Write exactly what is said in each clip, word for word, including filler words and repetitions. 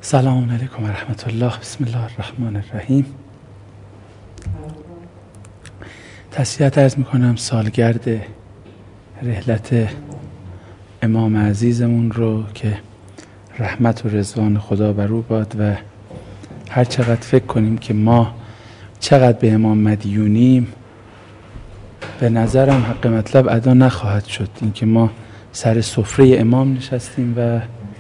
سلام علیکم و رحمت الله. بسم الله الرحمن الرحیم. تسلیت عرض میکنم سالگرد رحلت امام عزیزمون رو که رحمت و رضوان خدا بر او باد و هر چقدر فکر کنیم که ما چقدر به امام مدیونیم، به نظرم حق مطلب ادا نخواهد شد. اینکه ما سر سفره امام نشستیم و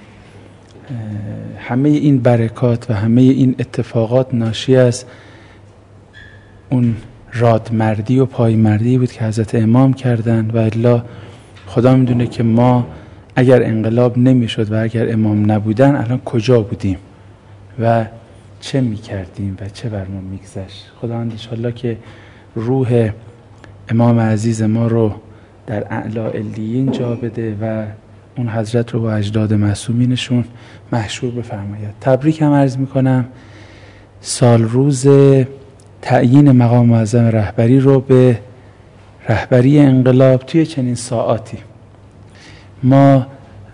همه این برکات و همه این اتفاقات ناشی از اون رادمردی و پایمردی بود که حضرت امام کردن و الا خدا میدونه که ما اگر انقلاب نمیشد و اگر امام نبودن الان کجا بودیم و چه میکردیم و چه بر ما میگذشت. خداوند انشالله که روح امام عزیز ما رو در اعلی علیین جا بده و اون حضرت رو با اجداد معصومینشون محشور بفرماید. تبریک هم عرض میکنم سال روز تعیین مقام معظم رهبری رو به رهبری انقلاب توی چنین ساعاتی. ما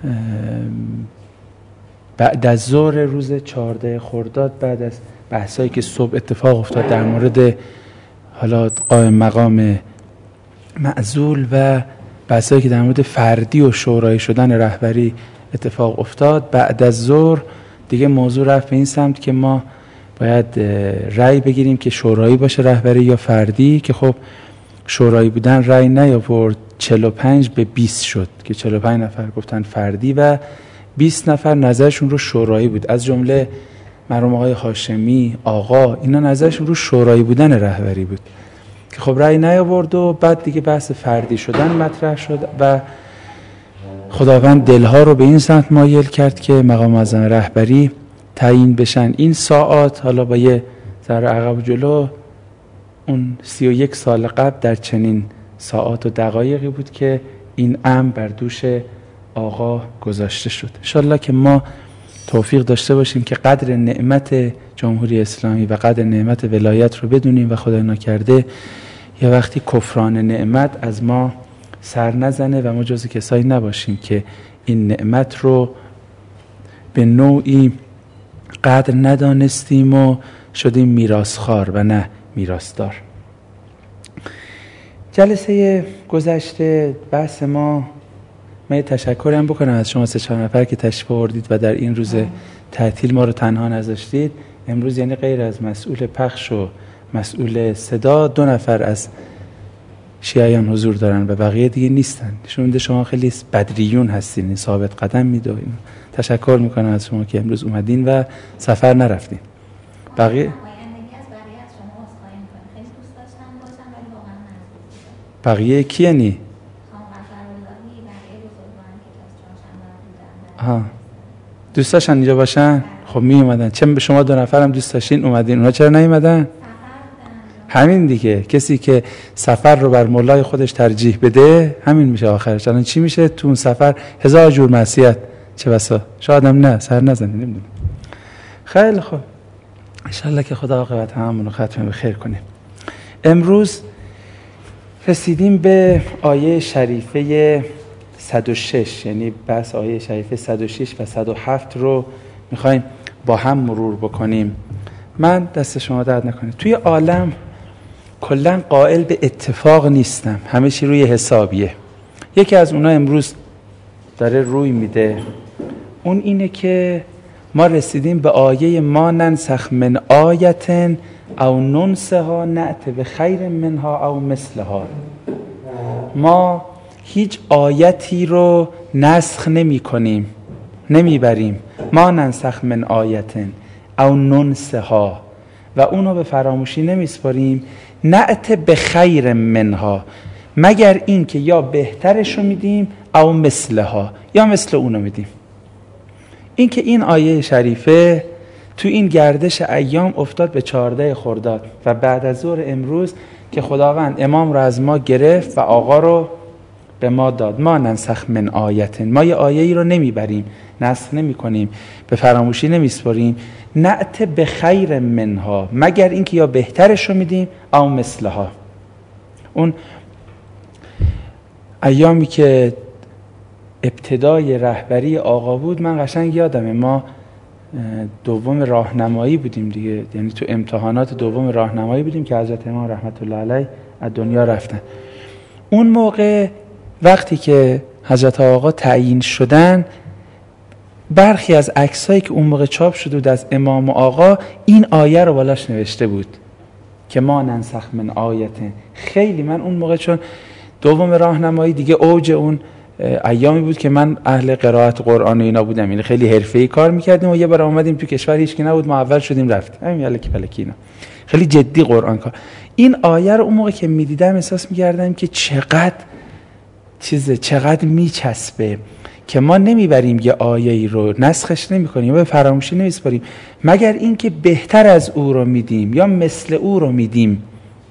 بعد از ظهر روز چهارده خرداد، بعد از بحثایی که صبح اتفاق افتاد در مورد حالا قائم مقام معزول و بحثایی که در مورد فردی و شورایی شدن رهبری اتفاق افتاد، بعد از ظهر دیگه موضوع رفت به این سمت که ما باید رأی بگیریم که شورایی باشه رهبری یا فردی، که خب شورایی بودن رأی نیاورد، چهل و پنج به بیست شد که چهل و پنج نفر گفتن فردی و بیست نفر نظرشون رو شورایی بود، از جمله مرحوم آقای هاشمی آقا، اینا نظرشون رو شورایی بودن رهبری بود که خب رأی نیاورد و بعد دیگه بحث فردی شدن مطرح شد و خداوند دلها رو به این سمت مایل کرد که مقام معظم رهبری تعیین بشن. این ساعات حالا با یه ذره عقب و جلو اون سی و یک سال قبل در چنین ساعات و دقایقی بود که این امر بر دوش آقا گذاشته شد. انشالله که ما توفیق داشته باشیم که قدر نعمت جمهوری اسلامی و قدر نعمت ولایت رو بدونیم و خدای نکرده یه وقتی کفران نعمت از ما سر نزنه و ما جز کسایی نباشیم که این نعمت رو به نوعی قدر ندانستیم و شدیم میراثخوار و نه میراثدار. جلسه گذشته بحث ما، من یه تشکر هم بکنم از شما سه چهار نفر که تشریف آوردید و در این روز تعطیل ما رو تنها نذاشتید. امروز یعنی غیر از مسئول پخش و مسئول صدا دو نفر از شیعیان حضور دارن و بقیه دیگه نیستن. نشون میده شما خیلی بدریون هستین، ثابت قدم میدوین. تشکر میکنم از شما که امروز اومدین و سفر نرفتین. بقیه بقیه کی یعنی؟ ها دوست داشتن اینجا باشن؟ خب می اومدن. چه به شما دو نفرم دوست داشتین اومدین، اونا چرا نیومدن؟ همین دیگه، کسی که سفر رو بر مولای خودش ترجیح بده همین میشه آخرش. الان چی میشه تو اون سفر؟ هزار جور معصیت، چه بسا شاید هم نه سر نزنید. نمیدونم. خیلی خوب، ان شاءالله که خدا عاقبت هممون رو ختم به خیر کنه. امروز رسیدیم به آیه شریفه صد و شش، یعنی بس آیه شریفه صد و شش و صد و هفت رو میخوایم با هم مرور بکنیم. من دست شما درد نکنه، توی عالم کلا قائل به اتفاق نیستم، همه چی روی حسابیه. یکی از اونا امروز داره روی میده، اون اینه که ما رسیدیم به آیه ما ننسخ من آیتن او ننسها نأت به خیر منها او مثلها. ما هیچ آیتی رو نسخ نمی کنیم، نمی بریم. ما ننسخ من آیتن او ننسها و اونو به فراموشی نمی سپاریم. نأت به خیر منها، مگر این که یا بهترش رو میدیم او مثلها، یا مثل اونو میدیم. این که این آیه شریفه تو این گردش ایام افتاد به چهارده خرداد و بعد از ظهر امروز که خداوند امام رو از ما گرفت و آقا رو به ما داد. ما ننسخ من آیتن، ما یه آیه ای رو نمیبریم، نسخ نمی کنیم، به فراموشی نمی سپاریم. نأت به خیر منها، مگر اینکه یا بهترش رو میدیم او مثلها. اون ایامی که ابتدای رهبری آقا بود من قشنگ یادمه، ما دوم راهنمایی بودیم دیگه، یعنی تو امتحانات دوم راهنمایی بودیم که حضرت امام رحمت الله علیه از دنیا رفتن. اون موقع وقتی که حضرت آقا تعیین شدن، برخی از عکسایی که اون موقع چاپ شده بود از امام و آقا این آیه رو بالاش نوشته بود که ما ننسخ من آیت. خیلی من اون موقع چون دوم راهنمایی دیگه اوج اون ایامی بود که من اهل قرائت قرآن و اینا بودم، یعنی خیلی حرفه‌ای کار میکردیم و یه بار اومدیم تو کشور هیچ کی نبود، ما اول شدیم رفتیم همین الکی پلکی اینا، خیلی جدی قرآن کار. این آیه رو اون موقع که میدیدم احساس میکردم که چقدر چیزه، چقدر میچسبه که ما نمیبریم یه آیه‌ای رو نسخش نمی‌کنیم و به فراموشی نمیسپاریم مگر اینکه بهتر از او رو میدیم یا مثل او رو میدیم.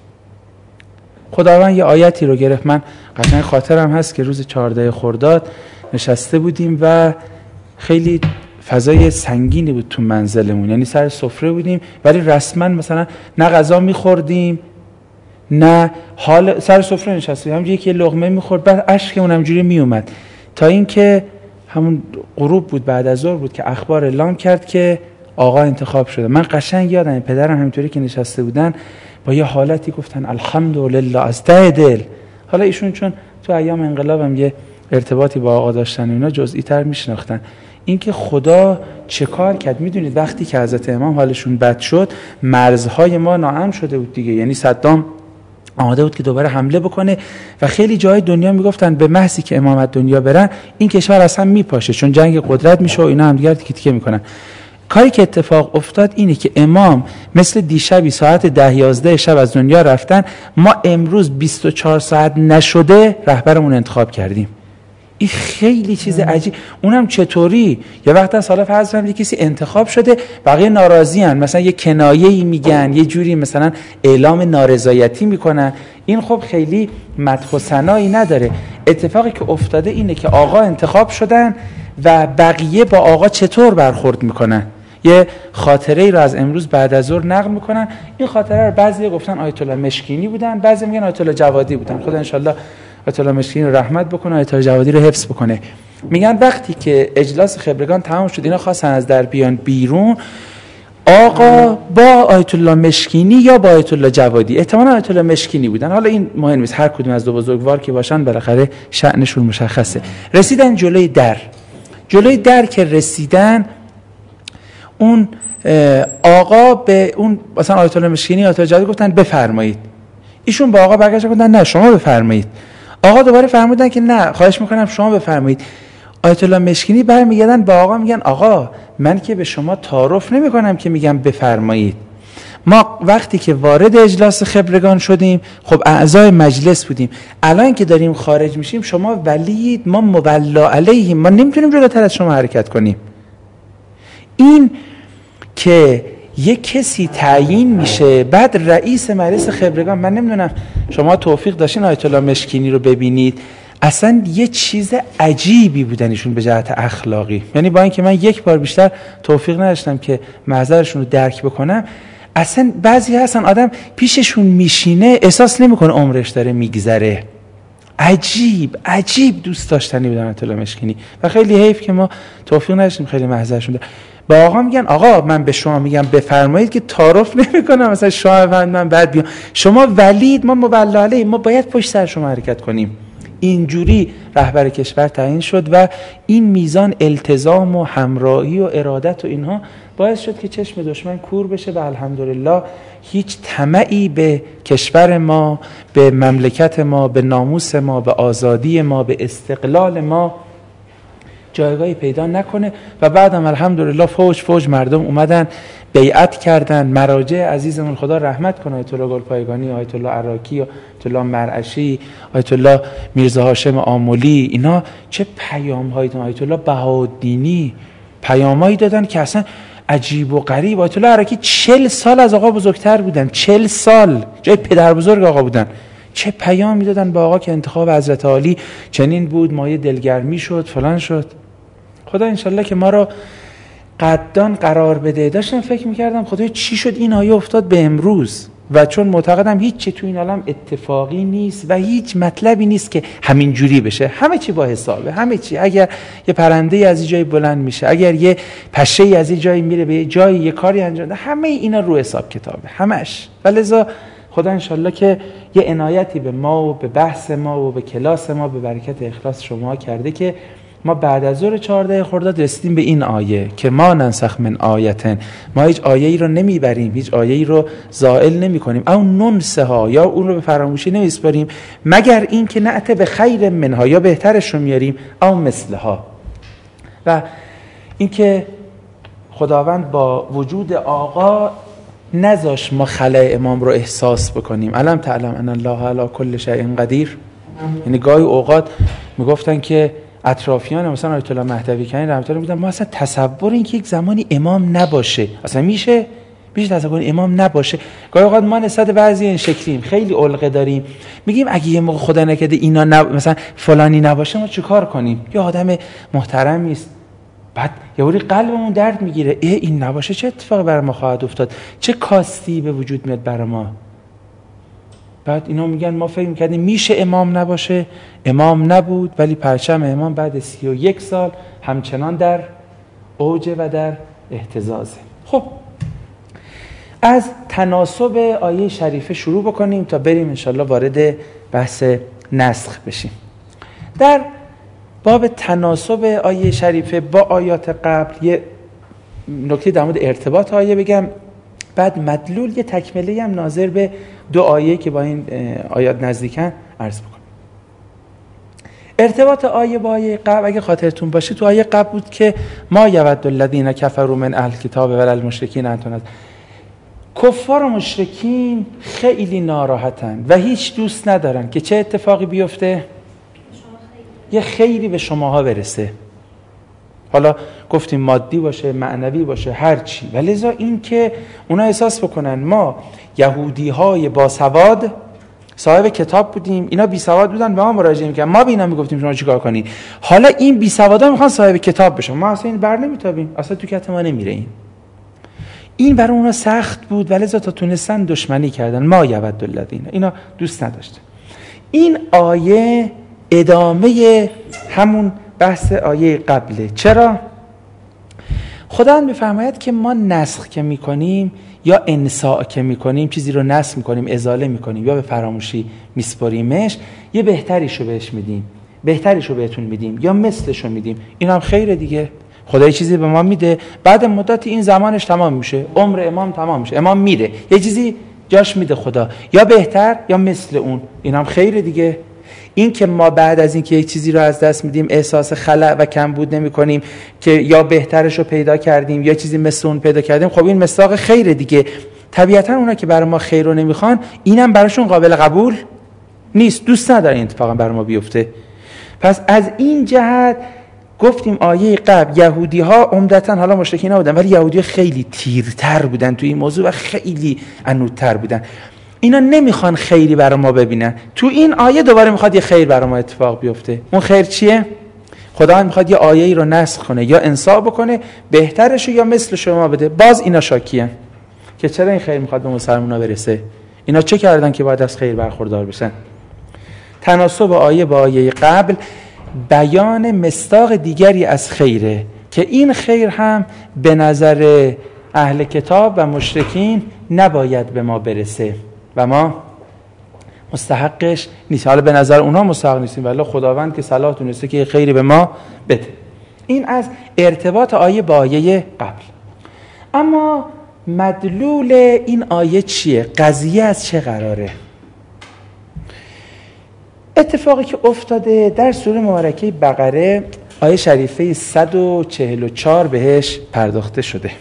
خداوند یه آیتی رو گرفت، من قشنگ خاطرم هست که روز چهارده خرداد نشسته بودیم و خیلی فضای سنگینی بود تو منزلمون، یعنی سر سفره بودیم ولی رسما مثلا نه غذا می‌خوردیم نه حال، سر سفره نشستیم همونجوری که لقمه می‌خورد بعد اشکمون همونجوری میومد، تا اینکه همون غروب بود بعد از ظهر بود که اخبار اعلام کرد که آقا انتخاب شده. من قشنگ یادم پدرم همینطوری که نشسته بودن با یه حالتی گفتن الحمدلله از ته دل. حالا ایشون چون تو ایام انقلاب هم یه ارتباطی با آقا داشتن اینا جزئی تر میشناختن اینکه خدا چه کار کرد. میدونید وقتی که حضرت امام حالشون بد شد مرزهای ما ناامن شده بود دیگه، یعنی صدام آماده بود که دوباره حمله بکنه و خیلی جای دنیا میگفتن به محضی که امام از دنیا برن این کشور اصلا میپاشه چون جنگ قدرت میشه و اینا هم دیگه تیکه تیکه میکنن. کاری که اتفاق افتاد اینه که امام مثل دیشبی ساعت ده یازده شب از دنیا رفتن، ما امروز بیست و چهار ساعت نشده رهبرمون انتخاب کردیم. این خیلی چیز عجیب. اونم چطوری؟ یه وقت از حالا فرض کنیم کسی انتخاب شده بقیه ناراضی ان، مثلا یه کنایه‌ای میگن، یه جوری مثلا اعلام نارضایتی میکنن، این خب خیلی مدح و ثنایی نداره. اتفاقی که افتاده اینه که آقا انتخاب شدن و بقیه با آقا چطور برخورد میکنن. یه خاطره ای رو از امروز بعد از ظهر نقل میکنن. این خاطره رو بعضی گفتن آیت الله مشکینی بودن، بعضی میگن آیت الله جوادی بودن. خدا ان شاء الله آیت الله مشکینی رو رحمت بکنه، آیت الله جوادی رو حفظ بکنه. میگن وقتی که اجلاس خبرگان تمام شد اینا خواستن از در بیان بیرون، آقا با آیت الله مشکینی یا با آیت الله جوادی، احتمالاً آیت الله مشکینی بودن، حالا این مهم نیست، هر کدوم از دو بزرگوار که باشن بالاخره شأنشون مشخصه. رسیدن جلوی در. جلوی در که رسیدن اون آقا به اون مثلا آیت الله مشکینی آیت الله جوادی گفتن بفرمایید. ایشون با آقا برگشتن گفتن نه شما بفرمایید. آقا دوباره فرمودن که نه خواهش میکنم شما بفرمایید. آیت الله مشکینی برمیگردن با آقا میگن آقا من که به شما تعارف نمیکنم که میگم بفرمایید. ما وقتی که وارد اجلاس خبرگان شدیم خب اعضای مجلس بودیم، الان که داریم خارج میشیم شما ولید، ما مولا علیهم، ما نمیتونیم جلوتر از شما حرکت کنیم. این که یک کسی تعیین میشه بعد رئیس مجلس خبرگان، من نمیدونم شما توفیق داشتین آیت الله مشکینی رو ببینید، اصلا یه چیز عجیبی بودن ایشون به جهت اخلاقی، یعنی با اینکه من یک بار بیشتر توفیق نداشتم که محضرشون رو درک بکنم، اصلا بعضی هستن آدم پیششون میشینه احساس نمیکنه عمرش داره میگذره. عجیب عجیب دوست داشتنی بودن آیت الله مشکینی و خیلی حیف که ما توفیق نداشتیم خیلی محضرشون داره. با آقا میگن آقا من به شما میگم بفرمایید که تعارف نمیکنم مثلا شما بفرمایید من بعد بیام، شما ولید ما مولا علیه، ما باید پشت سر شما حرکت کنیم. اینجوری رهبر کشور تعیین شد و این میزان التزام و همراهی و ارادت و اینها باعث شد که چشم دشمن کور بشه و الحمدلله هیچ طمعی به کشور ما، به مملکت ما، به ناموس ما، به آزادی ما، به استقلال ما جایگاهی پیدا نکنه. و بعدم الحمدلله فوج فوج مردم اومدن بیعت کردن. مراجع عزیزمون خدا رحمت کنه، آیت الله گلپایگانی، آیت الله عراقی، آیت الله مرعشی، آیت الله میرزا هاشم آملی، اینا چه پیام هایی دادن. آیت الله بهاءالدینی پیامایی دادن که اصلا عجیب و غریب. آیت الله عراقی چهل سال از آقا بزرگتر بودن، چهل سال جای پدر بزرگ آقا بودن. چه پیام میدادن با آقا که انتخاب حضرت عالی چنین بود، مایه دلگرمی شد، فلان شد. خدا انشالله که ما رو قدان قرار بده. داشتم فکر میکردم خدای چی شد این آیه افتاد به امروز، و چون معتقدم هیچ چی تو این عالم اتفاقی نیست و هیچ مطلبی نیست که همین جوری بشه، همه چی با حسابه، همه چی. اگر یه پرنده از این جای بلند میشه، اگر یه پشه از این جای میره به یه جای یه کاری انجام ده، همه اینا رو حساب کتابه، همش. ولذا خدا انشالله که یه عنایتی به ما و به بحث ما و به کلاس ما به برکت اخلاص شما کرده که ما بعد از ظهر چهارده خرداد رسیدیم به این آیه که ما ننسخ من آیتن، ما هیچ آیه‌ای رو نمیبریم، هیچ آیه‌ای رو زائل نمی‌کنیم، او ننسها، یا اون رو به فراموشی نمیسپاریم، مگر این که نأت به خیر منها، یا بهترش رو میاریم، او مثلها. و این که خداوند با وجود آقا نذاش ما خلأ امام رو احساس بکنیم. علم تعلم ان الله علی کل شیء قدیر. یعنی گاهی اوقات میگفتن که اطرافیان مثلا آیت الله مهدوی کنی رحمت الله بودن، ما اصلا تصور این که یک زمانی امام نباشه اصلا میشه میشه تصور امام نباشه. گاهی اوقات ما نسبت بعضی این شکلیم، خیلی علقه داریم، میگیم اگه یه موقع خدا نکرده اینا نب... مثلا فلانی نباشه ما چیکار کنیم؟ یا آدم محترمی است، بعد یه وری قلبمون درد میگیره، ای این نباشه چه اتفاقی برای ما خواهد افتاد، چه کاستی به وجود میاد برای ما. بعد اینا میگن ما فکر میکردیم میشه امام نباشه، امام نبود، ولی پرچم امام بعد سی و یک سال همچنان در اوج و در اهتزازه. خب از تناسب آیه شریفه شروع بکنیم تا بریم انشالله وارد بحث نسخ بشیم. در باب تناسب آیه شریفه با آیات قبل یه نکته در مورد ارتباط آیه بگم، بعد مدلول یه تکمله هم ناظر به دو آیه که با این آیات نزدیکن عرض بکنم. ارتباط آیه با آیه قبل اگه خاطرتون باشه تو آیه قبل بود که ما یود الذین کفروا من اهل کتاب ولا المشرکین ان تنزل. کفار و مشرکین خیلی ناراحتن و هیچ دوست ندارن که چه اتفاقی بیفته؟ یه خیری به شماها برسه. حالا گفتیم مادی باشه، معنوی باشه، هر چی. ولذا این که اونا احساس بکنن ما یهودی های باسواد صاحب کتاب بودیم، اینا بی سواد بودن به ما مراجعه میکنن، ما به اینا میگفتیم شما چیکار کنید. حالا این بی سوادا میخوان صاحب کتاب بشن، ما اصلا این بر نمیتابیم، اصلا تو کت ما نمیره. این این برای اونا سخت بود، ولذا تا تونستن دشمنی کردن. ما یود الذین، اینا دوست نداشتن. این آیه ادامه همون بحث آیه قبله. چرا؟ خداوند می‌فرماید که ما نسخ که می‌کنیم یا انساء که می‌کنیم، چیزی رو نسخ می‌کنیم، ازاله می‌کنیم یا به فراموشی میسپاریمش، یه بهتریشو بهش میدیم، بهتریشو بهتون میدیم یا مثلشو میدیم. این هم خیره دیگه. خدا یه چیزی به ما میده، بعد مدت این زمانش تمام میشه، عمر امام تمام میشه، امام میره، یه چیزی جاش میده خدا، یا بهتر یا مثل اون. این هم خیره دیگه. این که ما بعد از این که یک چیزی رو از دست میدیم احساس خلأ و کمبود نمی کنیم که یا بهترش رو پیدا کردیم یا چیزی مثل اون پیدا کردیم، خب این مصداق خیره دیگه. طبیعتا اونا که برای ما خیر رو نمیخوان، اینم براشون قابل قبول نیست، دوست ندارن این اتفاقا برای ما بیفته. پس از این جهت گفتیم آیه قبل یهودی ها عمدتاً، حالا مشرکین نبودن ولی یهودی خیلی تیرتر بودن تو این موضوع و خیلی عنودتر بودن. اینا نمیخوان خیری برای ما ببینن. تو این آیه دوباره میخواد یه خیر برای ما اتفاق بیفته. اون خیر چیه؟ خدا میخواد یه آیه‌ای رو نسخ کنه یا انسا بکنه، بهترش یا مثل شما بده. باز اینا شاکیان که چرا این خیر میخواد به مسلمونا برسه. اینا چه کردن که باید از خیر برخوردار بشن؟ تناسب آیه با آیه قبل بیان مصداق دیگری از خیره که این خیر هم به نظر اهل کتاب و مشرکین نباید به ما برسه و ما مستحقش نیست. حالا به نظر اونها مستحق نیستیم ولی خداوند که صلاح دونسته که خیری به ما بده. این از ارتباط آیه با آیه قبل. اما مدلول این آیه چیه؟ قضیه از چه قراره؟ اتفاقی که افتاده در سوره مبارکه بقره آیه شریفه صد و چهل و چهار بهش پرداخته شده.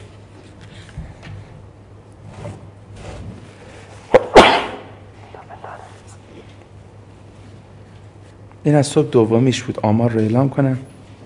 این از صبح دومیش بود، آمار رو اعلام کنم.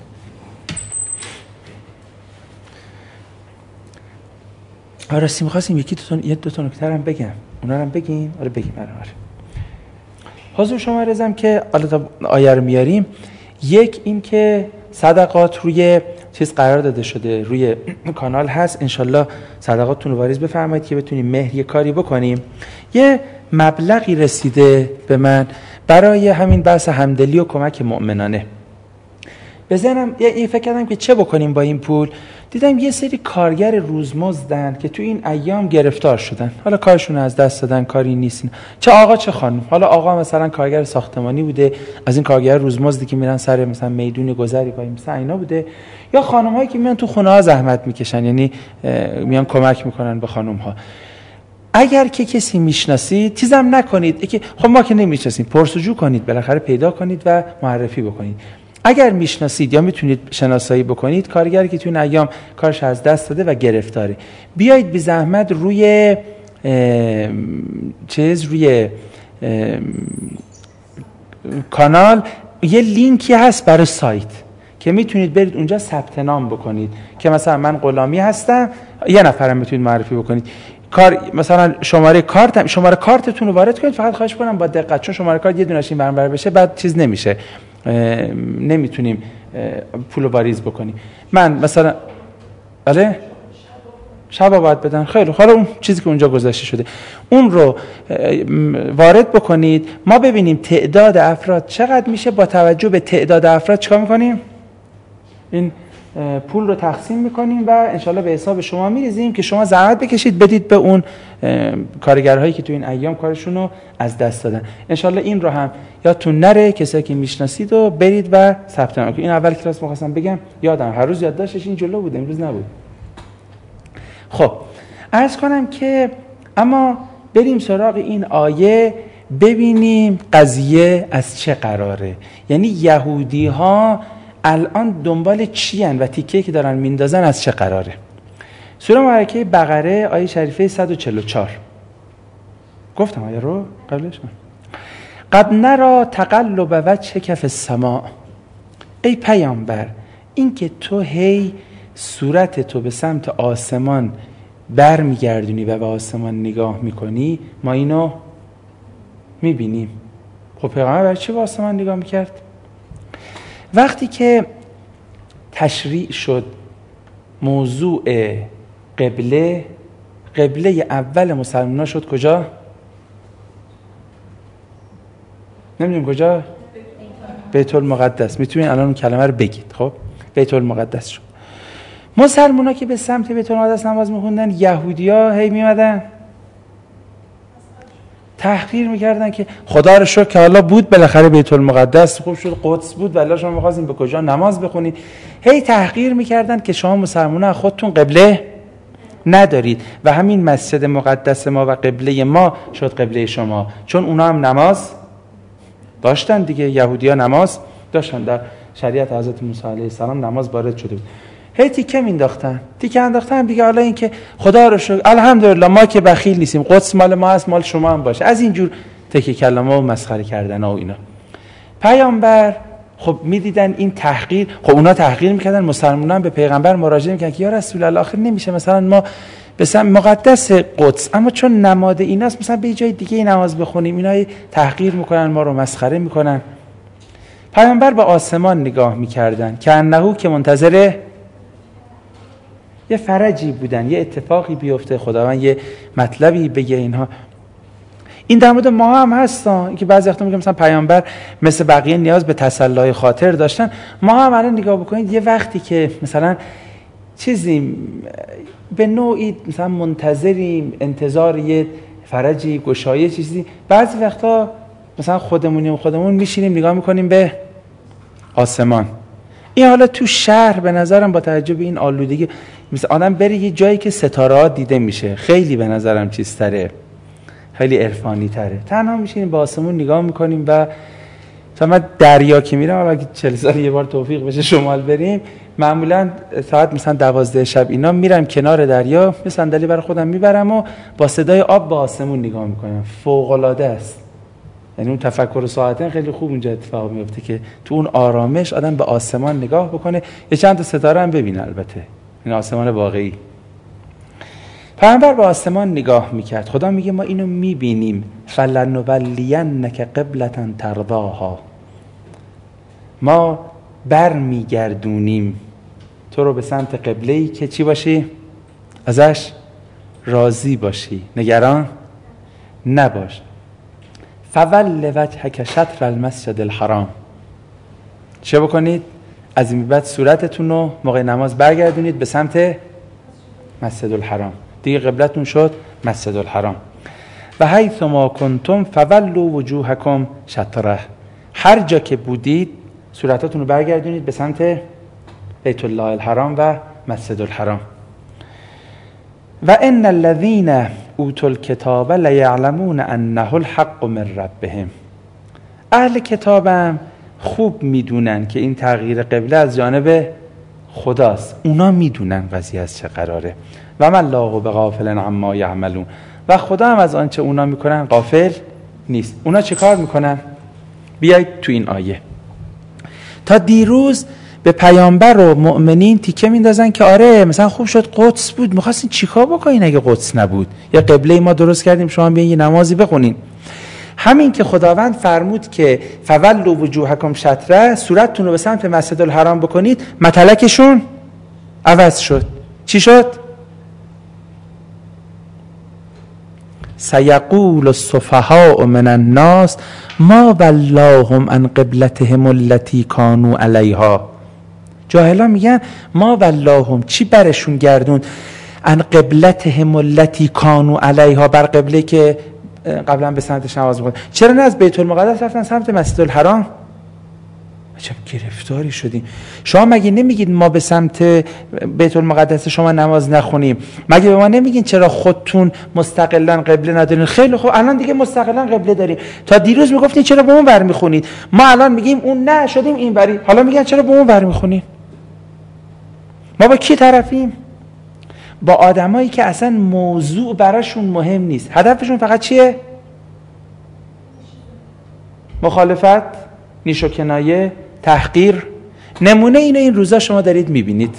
راستی می‌خواستیم یکی دو تا یه دو تا نکته هم بگم. اونا رو هم بگیم. آره بگیم. آره آره. حضور شما رضام که حالا تا آیه رو میاریم، یک این که صدقات روی چیز قرار داده شده روی کانال هست، انشالله صدقاتتون رو واریز بفرمایید که بتونیم مهر یه کاری بکنیم. یه مبلغی رسیده به من برای همین بحث همدلی و کمک مؤمنانه. به ذهنم یه فکر کردم که چه بکنیم با این پول. دیدم یه سری کارگر روزمزدن که تو این ایام گرفتار شدن، حالا کارشون از دست دادن، کاری نیست، چه آقا چه خانم. حالا آقا مثلا کارگر ساختمانی بوده، از این کارگر روزمزدی که میرن سر مثلا میدون گذری کاری مثلا اینا بوده، یا خانم هایی که میان تو خونه ها زحمت میکشن، یعنی میان کمک میکنن به خانم ها. اگر که کسی میشناسید چیزم نکنید که خب ما که نمیشناسیم، پرسجو کنید، بالاخره پیدا کنید و معرفی بکنید. اگر میشناسید یا میتونید شناسایی بکنید کارگری که تو این ایام کارش از دست داده و گرفتاره، بیایید بی زحمت روی چیز روی کانال یه لینکی هست برای سایت که میتونید برید اونجا ثبت نام بکنید که مثلا من غلامی هستم، یه نفرم میتونید معرفی بکنید. کار مثلا شماره کارت شماره کارتتون رو وارد کنید، فقط خواهش کنم با دقت، چون شماره کارت یه دونهش این برابر بشه بعد چیز نمیشه، نمیتونیم پول واریز بکنیم. من مثلا بله شبا باید بدن، خیلی حالا اون چیزی که اونجا گذاشته شده اون رو وارد بکنید، ما ببینیم تعداد افراد چقدر میشه، با توجه به تعداد افراد چیکار میکنیم؟ این پول رو تقسیم میکنیم و انشالله به حساب شما میریزیم که شما زحمت بکشید بدید به اون کارگرهایی که تو این ایام کارشون رو از دست دادن. انشالله این رو هم یادتون نره، کسایی که میشناسید و برید و ثبت نام کنید. این اول کلاس می‌خواستم بگم یادم، هر روز یادداشتش این جلو بود، امروز نبود. خب عرض کنم که اما بریم سراغ این آیه، ببینیم قضیه از چه قراره. یعنی یهودی ها الان دنبال چی هن و تیکه که دارن میندازن از چه قراره. سوره مبارکه بقره آیه شریفه صد و چهل و چهار گفتم آیه رو قبلش من قد نرا تقلب وجهک فی السماء، ای پیامبر این که تو هی صورت تو به سمت آسمان بر میگردونی و به آسمان نگاه میکنی، ما اینو میبینیم. خب پیغمبر برای چی به آسمان نگاه میکرد؟ وقتی که تشریع شد موضوع قبله، قبله اول مسلمان شد کجا؟ نمیدونم کجا؟ بیت المقدس. میتونین الان اون کلمه رو بگید. خب بیت المقدس شد. مسلمان ها که به سمت بیت المقدس نماز میخوندن، یهودی ها هی میمدن تحقیر میکردن که خدا رو شکر که حالا بود بالاخره بیت المقدس خوب شد، قدس بود ولی شما میخواستین به کجا نماز بخونید. هی تحقیر میکردن که شما مسلمان‌ها خودتون قبله ندارید و همین مسجد مقدس ما و قبله ما شد قبله شما، چون اونا هم نماز داشتن دیگه. یهودی‌ها نماز داشتن، در شریعت حضرت موسی علیه السلام نماز وارد شده بود. هی تیکه مینداختن تیکه انداختن دیگه. حالا این که خدا رو شکر الحمدلله ما که بخیل نیستیم، قدس مال ما هست، مال شما هم باشه، از اینجور تکه کلمه و مسخره کردن و اینا. پیامبر خب میدیدن این تحقیر، خب اونا تحقیر میکردن، مسلمانان به پیغمبر مراجعه میکردن که یا رسول الله آخر نمیشه مثلا ما به سمت مقدس قدس اما چون نماد ایناست مثلا به جای دیگه نماز بخونیم، اینا تحقیر میکنن، ما رو مسخره میکنن. پیامبر به آسمان نگاه میکردن که انهو که منتظر یه فرجی بودن، یه اتفاقی بیفته، خداوند یه مطلبی بگه. اینها این در مورد ما هم هستن که بعضی وقتا میگم مثلا پیامبر مثل بقیه نیاز به تسلای خاطر داشتن. ما هم الان نگاه بکنید، یه وقتی که مثلا چیزی به نوعی مثلا منتظریم، انتظار یه فرجی، گشایه چیزی، بعضی وقتا مثلا خودمونیم خودمون میشینیم نگاه میکنیم به آسمان. این حالا تو شهر به نظرم با توجه به این آلودگی مثلا آدم بره یه جایی که ستاره ها دیده میشه، خیلی به نظرم چیز تره، خیلی عرفانی تره. تنها میشینیم به آسمون نگاه میکنیم و مثلا من دریا که میرم، اگه چهل سال یه بار توفیق بشه شمال بریم، معمولا ساعت مثلا دوازده شب اینا میرم کنار دریا، یه صندلی برای خودم میبرم و با صدای آب به آسمون نگاه میکنم. فوق العاده است. یعنی اون تفکر ساعتین خیلی خوب اونجا اتفاق میفته که تو اون آرامش آدم به آسمان نگاه بکنه، یه چند تا ستاره هم ببینه. البته این آسمان واقعی. پیامبر به آسمان نگاه میکرد. خدا میگه ما اینو میبینیم، فلنولینک قبلة ترضاها، ما بر میگردونیم تو رو به سمت قبله‌ای که چی باشی؟ ازش راضی باشی، نگران نباش. فول وجهک شطر المسجد الحرام. چه بکنید؟ از این بعد صورتتون رو موقع نماز برگردونید به سمت مسجد الحرام. دیگه قبلتون شد مسجد الحرام. و حیث ما کنتم فولوا وجوهکم شطره. هر جا که بودید صورتتون رو برگردونید به سمت بیت الله الحرام و مسجد الحرام. و ان الذين اوتوا الكتاب لیعلمون انه الحق من ربهم. اهل کتابم خوب میدونن که این تغییر قبله از جانب خداست. اونا میدونن قضیه از چه قراره. و ما الله بغافل عما یعملون. و خدا هم از آنچه اونا میکنن غافل نیست. اونا چه کار میکنن؟ بیایید تو این آیه. تا دیروز به پیامبر و مؤمنین تیکه میندازن که آره مثلا خوب شد قدس بود، میخواستین چیکار بکنین اگه قدس نبود؟ یا قبله ما درست کردیم شما بیاین یه نمازی بخونین. همین که خداوند فرمود که فولوا وجوهکم شطره، صورتتون رو به سمت مسجد الحرام بکنید، متلکشون عوض شد. چی شد؟ سیقول السفهاء من الناس ما ولاهم عن قبلتهم التي كانوا علیها. جاهلا میگن ما ولاهم، چی برشون گردون؟ عن قبلتهم التي كانوا علیها، بر قبله که قبلا به سمتش نماز می‌خوندن. چرا نه از بیت المقدس رفتن سمت مسجد الحرام؟ عجب گرفتاری شدیم. شما مگه نمیگید ما به سمت بیت المقدس شما نماز نخونیم؟ مگه به ما نمیگین چرا خودتون مستقلا قبله ندارین؟ خیلی خوب، الان دیگه مستقلا قبله داریم. تا دیروز میگفتین چرا به اون ور میخونید؟ ما الان میگیم اون نه، شدیم این وری. حالا میگن چرا به اون ور میخونید؟ ما با کی طرفیم؟ با آدمایی که اصلا موضوع براشون مهم نیست. هدفشون فقط چیه؟ مخالفت، نیش و کنایه، تحقیر. نمونه اینو این روزا شما دارید میبینید.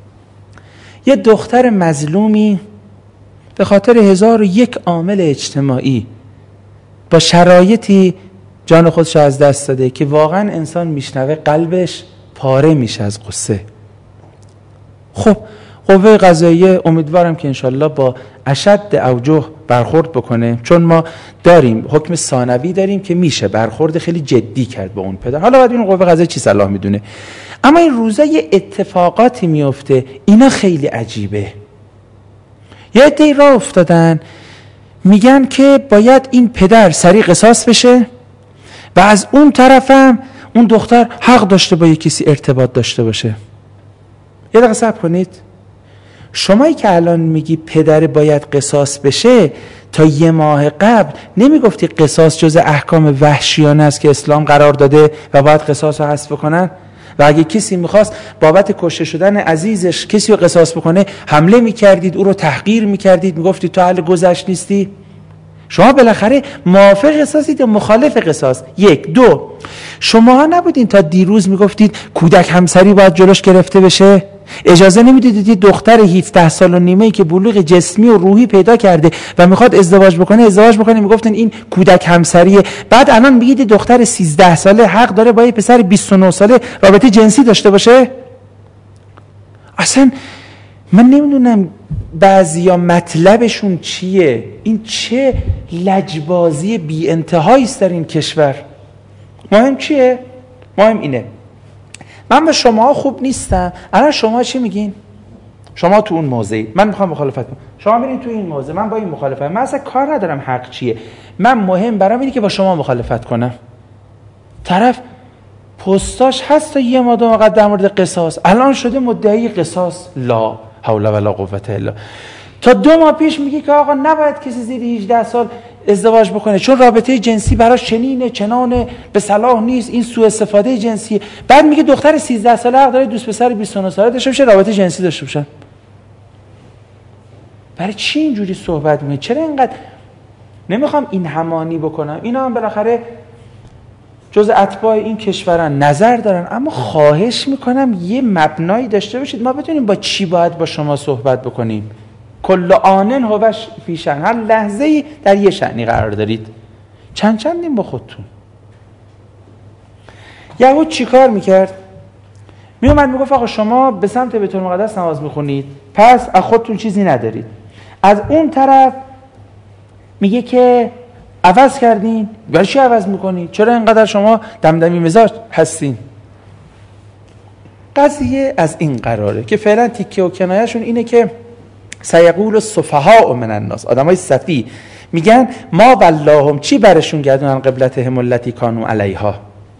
یه دختر مظلومی به خاطر هزار و یک عامل اجتماعی با شرایطی جان خودش از دست داده که واقعا انسان میشنوه قلبش پاره میشه از قصه. خب قوه قضاییه امیدوارم که انشالله با اشد اوجه برخورد بکنه، چون ما داریم حکم ثانوی داریم که میشه برخورد خیلی جدی کرد با اون پدر. حالا باید ببینیم قوه قضاییه چی صلاح میدونه. اما این روزا یه اتفاقاتی میفته، اینا خیلی عجیبه. یه عده‌ای راه افتادن میگن که باید این پدر سریع قصاص بشه و از اون طرفم اون دختر حق داشته با یه کسی ارتباط داشته باشه. یه دقیقه صبر کنید. شمایی که الان میگی پدر باید قصاص بشه، تا یه ماه قبل نمیگفتی قصاص جز احکام وحشیانه است که اسلام قرار داده و باید قصاص رو حذف کنن؟ و اگه کسی میخواست بابت کشته شدن عزیزش کسی رو قصاص بکنه، حمله میکردید، او رو تحقیر میکردید، میگفتید تو اهل گذشت نیستی؟ شما بالاخره موافق قصاصید یا مخالف قصاص؟ یک. دو، شما نبودین تا دیروز میگفتید کودک همسری باید جلوش گرفته بشه؟ اجازه نمیدیدید یه دختر هفده سال و نیمه‌ای که بلوغ جسمی و روحی پیدا کرده و میخواد ازدواج بکنه ازدواج بکنه، میگفتن این کودک همسریه. بعد الان میگید دختر سیزده ساله حق داره با یه پسر بیست و نه ساله رابطه جنسی داشته باشه؟ اصلا من نمیدونم بعضیا مطلبشون چیه. این چه لجبازی بی انتهایی است در این کشور. مهم چیه؟ مهم اینه من به شما خوب نیستم. الان شما چی میگین؟ شما تو اون موضعی، من میخوام مخالفت کنم، شما برین تو این موضع، من با این مخالفت. من اصلا کار ندارم حق چیه، من مهم برام اینه که با شما مخالفت کنم. طرف پستاش هست تا یه ماه دو در مورد قصاص، الان شده مدعی قصاص. لا حول ولا قوة الا. تا دو ماه پیش میگه که آقا نباید کسی زیر هجده سال ازدواج بکنه چون رابطه جنسی براش چنینه چنانه، به صلاح نیست، این سوء استفاده جنسی. بعد میگه دختر سیزده ساله حق داره دوست پسر بیست و نه ساله داشته باشه، رابطه جنسی داشته باشن. برای چی اینجوری صحبت میکنه؟ چرا اینقدر نمیخوام این همانی بکنم، اینا هم بالاخره جز اتباع این کشورن، نظر دارن، اما خواهش میکنم یه مبنایی داشته باشید ما بدونیم با چی باید با شما صحبت بکنیم. کل آنن هوش فی شأن، هر لحظه‌ای در یه شأنی قرار دارید. چند چندین با خودتون. یهود چی کار میکرد؟ می اومد میگفت آقا شما به سمت بیت المقدس نماز میخونید، پس از خودتون چیزی ندارید. از اون طرف میگه که عوض کردین، برای چی عوض میکنید؟ چرا اینقدر شما دمدمی مزاج هستین؟ قضیه از این قراره که فعلا تیکه و کنایه‌شون اینه که سیقول السفهاء من الناس، آدمای سفی میگن ما واللهم، چی برشون گردونن قبلتهم التی کانوا علیها.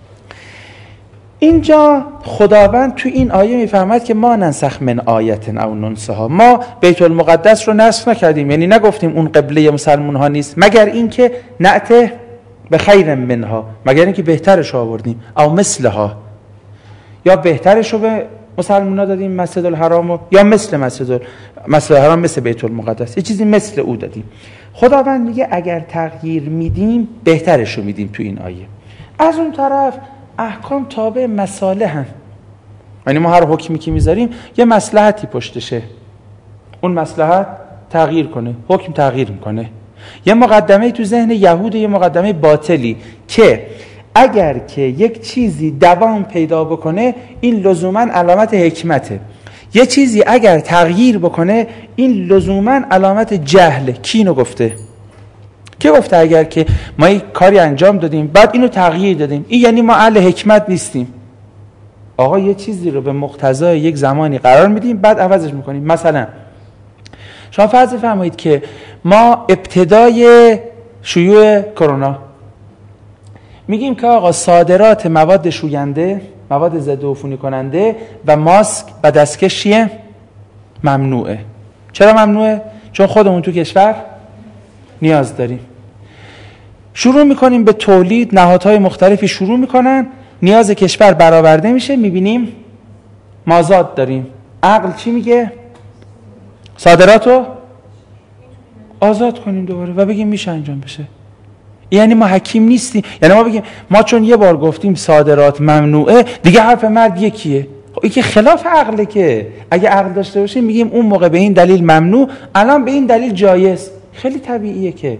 اینجا خداوند تو این آیه میفهمد که ما ننسخ من آیت او ننسها، ما بیت المقدس رو نسخ نکردیم، یعنی نگفتیم اون قبله مسلمان ها نیست، مگر اینکه نعته به خیر منها، مگر اینکه بهترش آوردیم، او مثلها، یا بهترش رو به مسلمان ها دادیم مسجد الحرام، یا مثل مسجد مسجد الحرام، مثل بیت المقدس، یه چیزی مثل او دادیم. خداوند میگه اگر تغییر میدیم بهترش رو میدیم تو این آیه. از اون طرف احکام تابع مصالح هم، یعنی ما هر حکمی که میذاریم یه مصلحتی پشتشه، اون مصلحت تغییر کنه، حکم تغییر میکنه. یه مقدمه تو ذهن یهود، یه مقدمه باطلی که اگر که یک چیزی دوام پیدا بکنه این لزوما علامت حکمته، یه چیزی اگر تغییر بکنه این لزوما علامت جهله. کی اینو گفته؟ کی گفته اگر که ما یک کاری انجام دادیم بعد اینو تغییر دادیم این یعنی ما اهل حکمت نیستیم؟ آقا یه چیزی رو به مقتضای یک زمانی قرار میدیم بعد عوضش میکنیم. مثلا شما فرض فرمایید که ما ابتدای شیوع کرونا میگیم که آقا صادرات مواد شوینده، مواد ضد عفونی کننده و ماسک و دستکش چیه؟ ممنوعه. چرا ممنوعه؟ چون خودمون تو کشور نیاز داریم. شروع میکنیم به تولید، نهادهای مختلفی شروع میکنن، نیاز کشور برآورده میشه، میبینیم مازاد داریم. عقل چی میگه؟ صادراتو آزاد کنیم دوباره و بگیم میشه انجام بشه. یعنی ما حکیم نیستیم، یعنی ما بگیم ما چون یه بار گفتیم صادرات ممنوعه دیگه حرف مرد یکیه. خب این که خلاف عقله، که اگه عقل داشته باشیم میگیم اون موقع به این دلیل ممنوع، الان به این دلیل جایز. خیلی طبیعیه که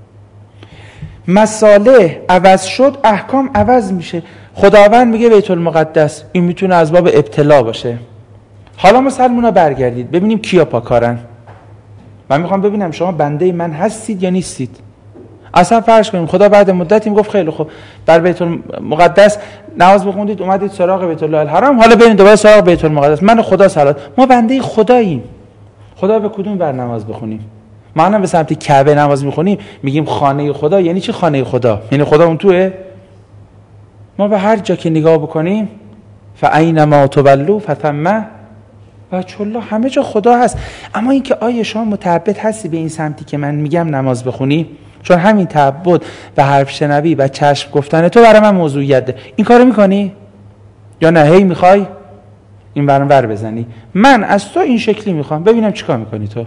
مصالح عوض شد احکام عوض میشه. خداوند میگه بیت المقدس، این میتونه از باب ابتلا باشه. حالا مسلمونا برگردید ببینیم کیا پاکارن. من میخوام ببینم شما بنده من هستید یا نیستید. اصلا فرض کنیم خدا بعد مدتی میگفت خیلی خوب در بیت المقدس نماز بخوندید، اومدید سراغ بیت الله الحرام، حالا برید دوباره سراغ بیت المقدس. من خدا صلات، ما بنده خداییم. خدا به کدوم بر نماز بخونیم؟ ما الان به سمت کعبه نماز میخونیم میگیم خانه خدا. یعنی چی خانه خدا؟ یعنی خدا اون توئه؟ ما به هر جا که نگاه بکنیم فاینما تولوا فثم وجه الله، همه جا خدا هست. اما اینکه آیا شما متعبد هستی به این سمتی که من میگم نماز بخونی؟ چون همین تعبد و حرف شنوی و چشم گفتن تو برای من موضوعیت ده. این کارو میکنی یا نه هی میخوای این برام ور بزنی؟ من از تو این شکلی میخوام، ببینم چیکار میکنی تو.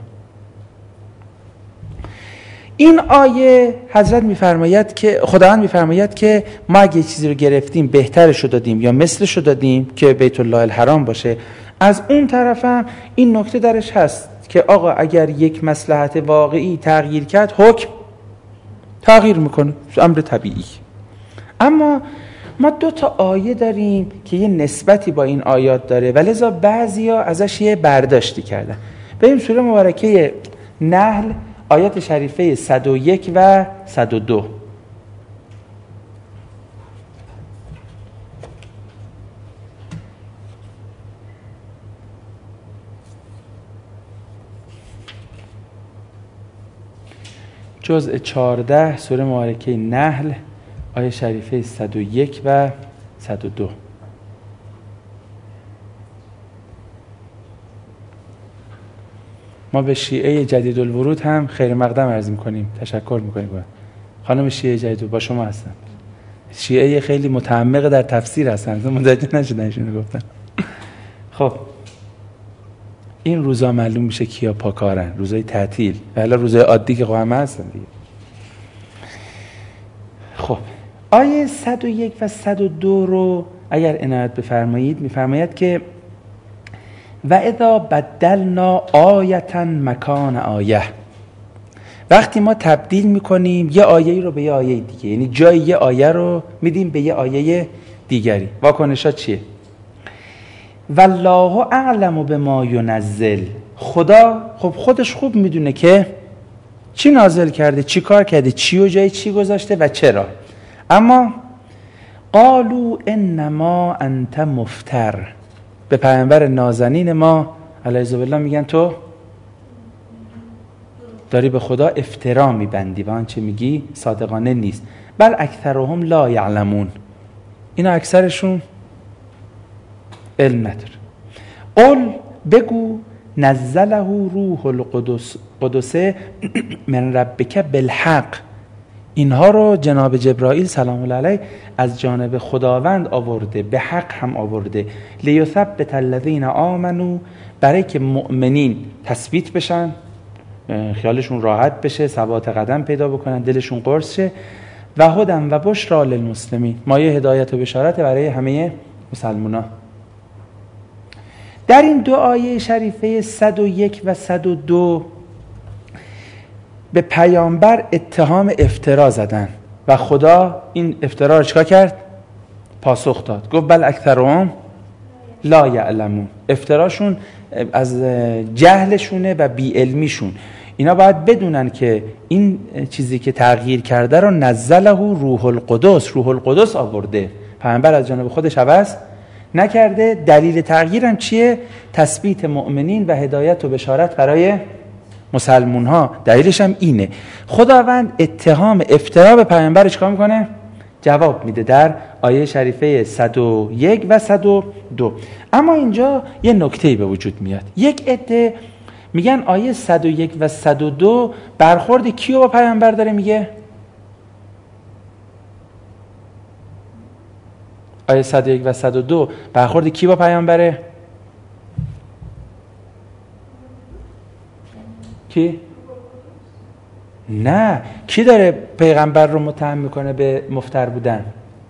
این آیه حضرت میفرماید که خداوند میفرماید که ما اگه چیزی رو گرفتیم بهترش رو دادیم یا مثلش رو دادیم که بیت الله الحرام باشه. از اون طرفم این نکته درش هست که آقا اگر یک مصلحت واقعی تغییر کرد حکم تغییر میکنه، امر طبیعی. اما ما دو تا آیه داریم که یه نسبتی با این آیات داره و لذا بعضیا ازش یه برداشتی کردن. بریم سوره مبارکه نحل آیات شریفه صد و یک و صد و دو. جزء چهارده سوره مبارکه نحل آیه شریفه صد و یک و صد و دو. ما به شیعه جدید الورود هم خیر مقدم عرض می‌کنیم، تشکر می‌کنیم. خانم شیعه جدید با شما هستن. شیعه خیلی متعمق در تفسیر هستن، متوجه نشدن ایشون گفتن. خب این روزا معلوم میشه کیا پاکارن، روزای تعطیل و حالا روزای عادی که قائمه هستن دیگه. خب آیه صد و یک و صد و دو رو اگر عنایت بفرمایید، میفرماید که و اذا بدلنا آیتا مکان آیه، وقتی ما تبدیل میکنیم یه آیه رو به یه آیه دیگه، یعنی جای یه آیه رو میدیم به یه آیه دیگری، واکنشات چیه؟ والله اعلم بما ینزل. خدا خب خودش خوب میدونه که چی نازل کرده، چی کار کرده، چی و جای چی گذاشته و چرا. اما قالوا انما انت مفتر، به پیامبر نازنین ما علیه بالله میگن تو داری به خدا افترا میبندی و آنچه میگی صادقانه نیست. بل اکثرهم لا یعلمون، اینا اکثرشون علم نداره. قل بگو نزله روح القدس قدس من ربک بالحق، اینها رو جناب جبرائیل سلام الله علیه از جانب خداوند آورده، به حق هم آورده. لیثبت الذین آمنوا، برای که مؤمنین تثبیت بشن، خیالشون راحت بشه، ثبات قدم پیدا بکنن، دلشون قرص شه. و هدی و بشری للمسلمین، مایه هدایت و بشارت برای همه مسلمانان. در این دو آیه شریفه صد و یک و صد و دو به پیامبر اتهام افترا زدن و خدا این افترا رو چیکار کرد؟ پاسخ داد. گفت بل اکثرهم لا یعلمون، افتراشون از جهلشونه و بی علمیشون. اینا باید بدونن که این چیزی که تغییر کرده رو نزله روح القدس، روح القدس آورده، پیامبر از جانب خودش عوض نکرده. دلیل تغییر هم چیه؟ تثبیت مؤمنین و هدایت و بشارت برای مسلمون ها. دلیلش هم اینه. خداوند اتهام افترا به پیامبر چیکار میکنه؟ جواب میده در آیه شریفه صد و یک و صد و دو. اما اینجا یه نکته‌ای به وجود میاد. یک عده میگن آیه صد و یک و صد و دو برخورد کیو با پیامبر داره میگه؟ آیه صد و یک و صد و دو برخورد کی با پیامبره؟ کی؟ نه، کی داره پیغمبر رو متهم میکنه به مفتر بودن؟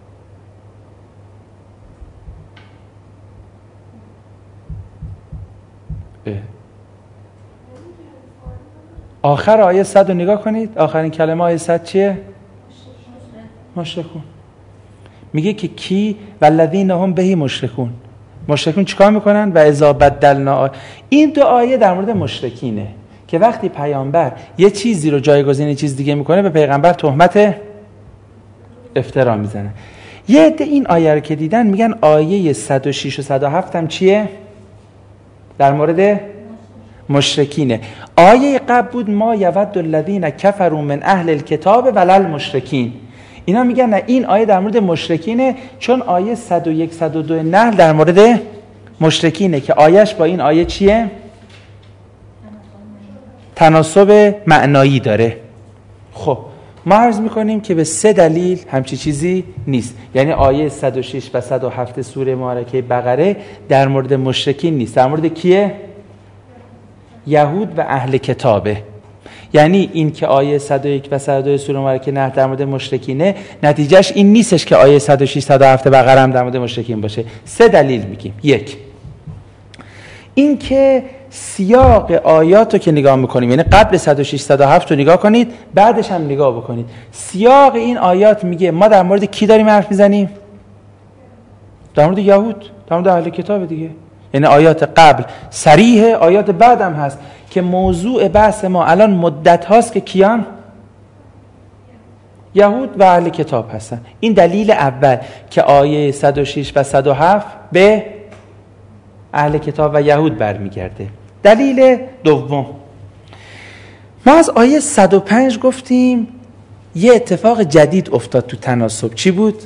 آخر آیه صد رو نگاه کنید، آخرین کلمه آیه صد چیه؟ مشرکون. میگه که کی؟ والذین هم بهی مشرکون. مشرکون چیکار میکنن؟ و اذا بدلنا. این دو آیه در مورد مشرکینه که وقتی پیامبر یه چیزی رو جایگزین یه چیز دیگه میکنه به پیغمبر تهمت افترا میزنه. یه عده این آیه رو که دیدن میگن آیه صد و شش و صد و هفت هم چیه؟ در مورد مشرکینه. آیه قبل بود ما یود الذین کفروا من اهل الکتاب ولل مشرکین. اینا میگن نه، این آیه در مورد مشرکینه، چون آیه صد و یک صد و دو نحل در مورد مشرکینه که آیهش با این آیه چیه؟ تناسب معنایی داره. خب ما عرض میکنیم که به سه دلیل همچی چیزی نیست. یعنی آیه صد و شش و صد و هفت سوره مبارکه بقره در مورد مشرکین نیست، در مورد کیه؟ یهود و اهل کتابه. یعنی این که آیه صد و یک و صد و دو سوره مبارکه نه در مورد مشرکینه، نتیجهش این نیستش که آیه صد و شش صد و هفت بقره هم در مورد مشرکین باشه. سه دلیل میگیم. یک، این که سیاق آیات رو که نگاه میکنیم، یعنی قبل صد و شش صد و هفت رو نگاه کنید، بعدش هم نگاه بکنید. سیاق این آیات میگه ما در مورد کی داریم حرف میزنیم؟ در مورد یهود، در مورد اهل کتاب دیگه. یعنی آیات قبل صریحه، آیات بعد هم هست که موضوع بحث ما الان مدت هاست که کیان؟ یهود و اهل کتاب هستن. این دلیل اول که آیه صد و شش و صد و هفت به اهل کتاب و یهود برمیگرده. دلیل دوم، ما از آیه صد و پنج گفتیم یه اتفاق جدید افتاد تو تناسب. چی بود؟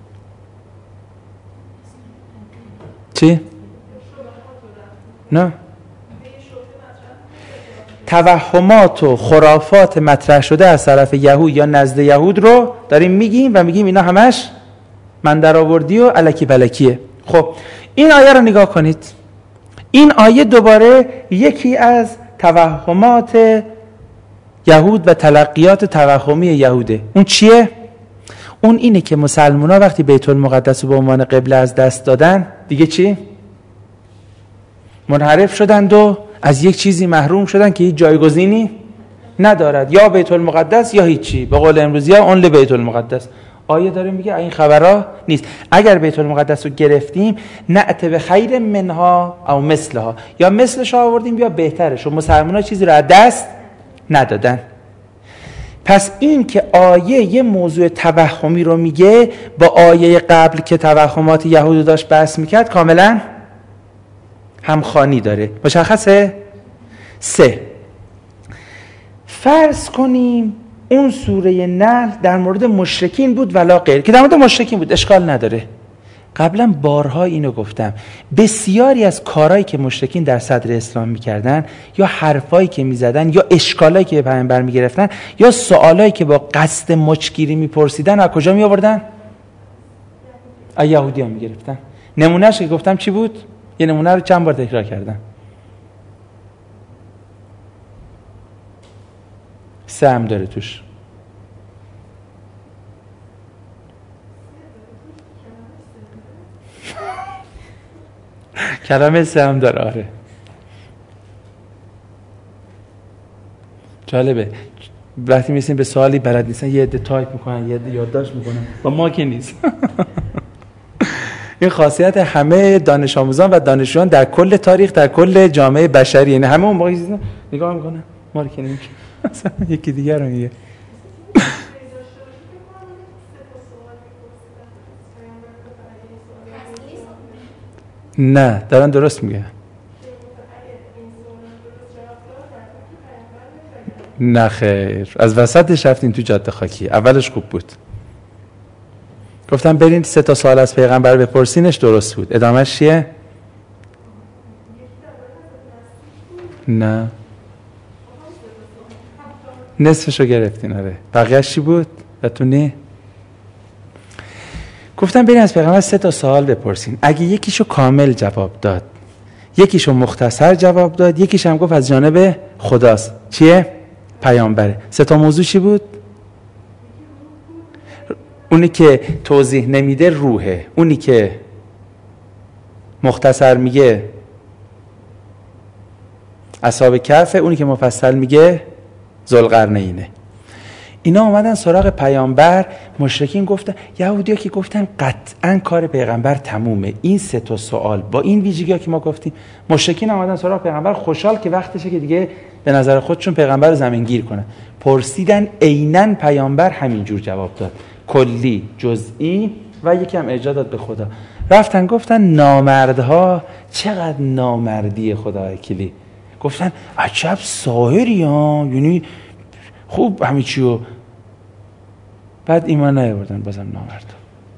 چی؟ نه، توهمات و خرافات مطرح شده از طرف یهود یا نزد یهود رو داریم میگیم و میگیم اینا همش من در آوردی و الکی بلکیه. خب این آیه رو نگاه کنید. این آیه دوباره یکی از توهمات یهود و تلقیات توهمی یهوده. اون چیه؟ اون اینه که مسلمان ها وقتی بیت المقدس رو به عنوان قبله از دست دادن، دیگه چی؟ منحرف شدند و از یک چیزی محروم شدن که هیچ جایگزینی ندارد، یا بیت المقدس یا هیچی. به قول امروزی ها اون بیت المقدس. آیه داره میگه این خبرها نیست. اگر بیت المقدس رو گرفتیم نعت به خیر منها او مثلها، یا مثلش آوردیم یا بهترش، و مسلمان‌ها چیزی رو از دست ندادن. پس این که آیه یه موضوع توهمی رو میگه با آیه قبل که توهمات یهود داشت بحث میکرد کاملا همخوانی داره. مشخصه؟ سه، فرض کنیم اون سوره نحل در مورد مشرکین بود ولا غیر، که در مورد مشرکین بود اشکال نداره. قبلا بارها اینو گفتم، بسیاری از کارهایی که مشرکین در صدر اسلام میکردن، یا حرفایی که میزدن، یا اشکالایی که به پیامبر میگرفتن، یا سوالایی که با قصد مچگیری میپرسیدن، از کجا میآوردن؟ از یهودیان میگرفتن. نمونهش که گفتم چی بود؟ یه نمونه رو چند بار تکرار کردم. سه هم داره توش. کلمه سه هم داره. آره جالبه، وقتی میسیم به سوالی بلد نیستن یه عده تایپ میکنن، یه عده یادداشت میکنن، و ما که نیست. این خاصیت همه دانش آموزان و دانشجویان در کل تاریخ، در کل جامعه بشری، یعنی همه اون موقعی نگاه میکنن ما که نمیشه. یکی دیگر رو میگه. نه دارن درست میگه. نه خیر، از وسطش رفتین تو جاده خاکی. اولش خوب بود، گفتم برین سه تا سوال از پیغمبر بپرسینش، درست بود. ادامهش چیه؟ نه نصفشو گرفتین. آره بقیه‌اش چی بود؟ بتونی؟ گفتم برین از پیغمبر سه تا سوال بپرسین، اگه یکیشو کامل جواب داد، یکیشو مختصر جواب داد، یکیش هم گفت از جانب خداست، چیه؟ پیامبره. سه تا موضوع چی بود؟ اونی که توضیح نمیده روحه، اونی که مختصر میگه اصحاب کهف، اونی که مفصل میگه ذوالقرنینه. اینا اومدن سراغ پیامبر. مشرکین گفتن، یهودی‌ها که گفتن قطعاً کار پیغمبر تمومه. این سه تا سوال با این ویژگی‌ها که ما گفتیم، مشرکین اومدن سراغ پیغمبر خوشحال که وقتشه که دیگه به نظر خودشون پیغمبر رو زمینگیر کنن. پرسیدن، عیناً پیامبر همینجور جواب داد، کلی، جزئی و یکی هم ارجاع داد به خدا. رفتن گفتن نامردها، چقدر نامردی خدا وکیلی. گفتن عجب ساحری ها، یعنی خوب همه چیو. بعد ایمان نیاوردن، بازم نامرد.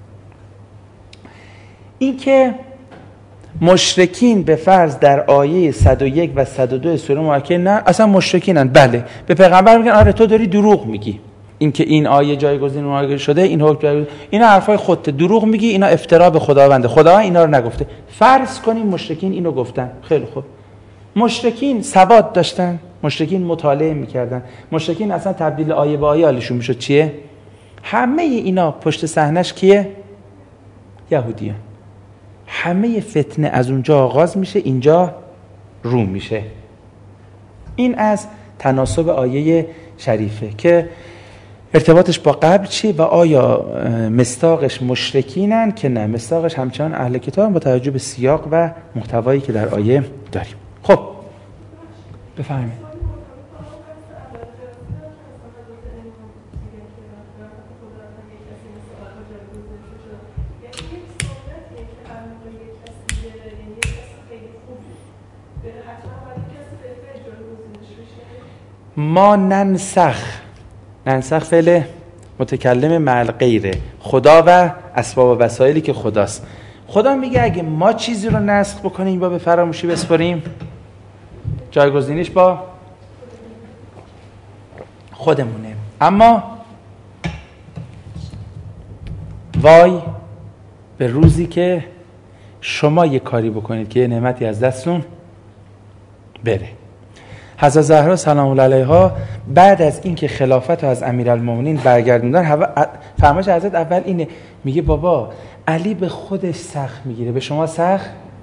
این که مشرکین به فرض در آیه صد و یک و صد و دو سوره مبارکه، نه اصلا مشرکینن، بله به پیغمبر میگن آره تو داری دروغ میگی، این که این آیه جایگزین اون آیه شده، این حکم جایگزین، اینا حرفای خودت، دروغ میگی، اینا افترا به خداونده، خدا اینا رو نگفته. فرض کنیم مشرکین اینو گفتن، خیلی خوب. مشرکین سواد داشتن، مشرکین مطالعه میکردن، مشرکین اصلا تبدیل آیه به آیه حالشون میشد چیه؟ همه اینا پشت صحنش کیه؟ یهودیان. همه فتنه از اونجا آغاز میشه، اینجا روم میشه. این از تناسب آیه شریفه که ارتباطش با قبل چی و آیا مصداقش مشرکینن که نه، مصداقش همچنان اهل کتاب با توجه به سیاق و محتوایی که در آیه داریم. خب بفرمایید. ما ننسخ، ننسخ فعل متکلم مع الغیره، خدا و اسباب و وسایلی که خداست. خدا میگه اگه ما چیزی رو نسخ بکنیم با به فراموشی بسپاریم، جایگزینیش با خودمونه. اما وای به روزی که شما یه کاری بکنید که یه نعمتی از دستون بره. حضرت زهرا سلام الله علیها بعد از اینکه خلافت رو از امیرالمومنین برگردوندن، فرمایش حضرت اول اینه، میگه بابا علی به خودش سخت میگیره، به شما سخت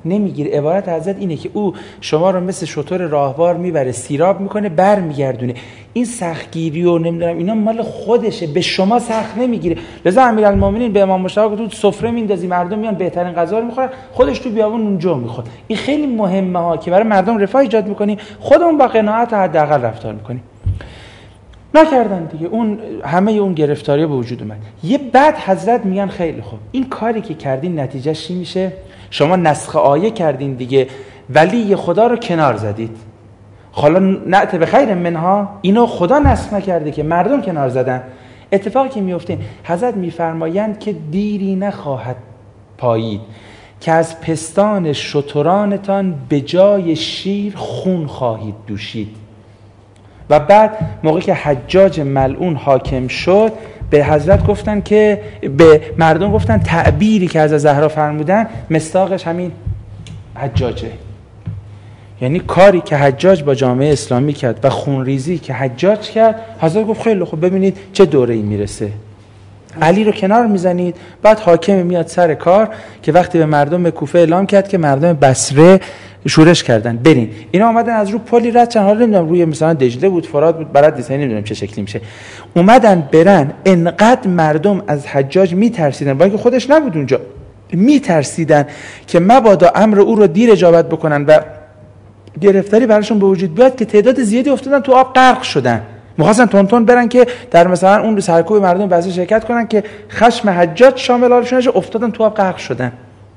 نمیگیره. عبارت حضرت اینه که او شما رو مثل شتر راهوار میبره، سیراب میکنه، بر میگردونه. این سختگیری و نمیدونم اینا مال خودشه، به شما سخت نمیگیره. لذا امیرالمومنین به امام مشتاق تو سفره میندازی، مردم میان بهترین غذا رو میخورن، خودش تو بیابون اونجا میخواد. این خیلی مهمه ها که برای مردم رفاه ایجاد میکنیم، خودمون با قناعت حداقل رفتار میکنیم. نکردن دیگه، اون همه اون گرفتاری به وجود اومد. یه بعد حضرت میگن خیلی خوب، این کاری که کردین نتیجهش چی میشه؟ شما نسخ آیه کردین دیگه، ولی خدا رو کنار زدید. حالا نعت به خیر منها، اینو خدا نسخ نکرده که مردم کنار زدن. اتفاقی که میفته حضرت میفرمایند که دیری نخواهد پایید که از پستان شترانتان به جای شیر خون خواهید دوشید. و بعد موقعی که حجاج ملعون حاکم شد به حضرت گفتن که به مردم گفتن تعبیری که از زهرا فرمودن مصداقش همین حجاجه. یعنی کاری که حجاج با جامعه اسلامی کرد و خونریزی که حجاج کرد، حضرت گفت خیلی خوب، ببینید چه دوره‌ای میرسه. علی رو کنار میزنید، بعد حاکم میاد سر کار که وقتی به مردم کوفه اعلام کرد که مردم بصره شورش کردن برین، اینا اومدن از رو پلی رد چند، حالا نمیدونم روی مثلا دجله بود، فرات بود، برات دیسه نمیدونم چه شکلی میشه، اومدن برن. انقدر مردم از حجاج میترسیدن، با اینکه خودش نبود اونجا، میترسیدن که مبادا امر او رو دیر اجابت بکنن و گرفتاری براشون به وجود بیاد که تعداد زیادی افتادن تو آب غرق شدن. می‌خواستن تون تون برن که در مثلا اون سرکوب مردم بعضی شرکت کنن که خشم حجاج شامل حالشون نشه، افتادن تو آب غرق شدن.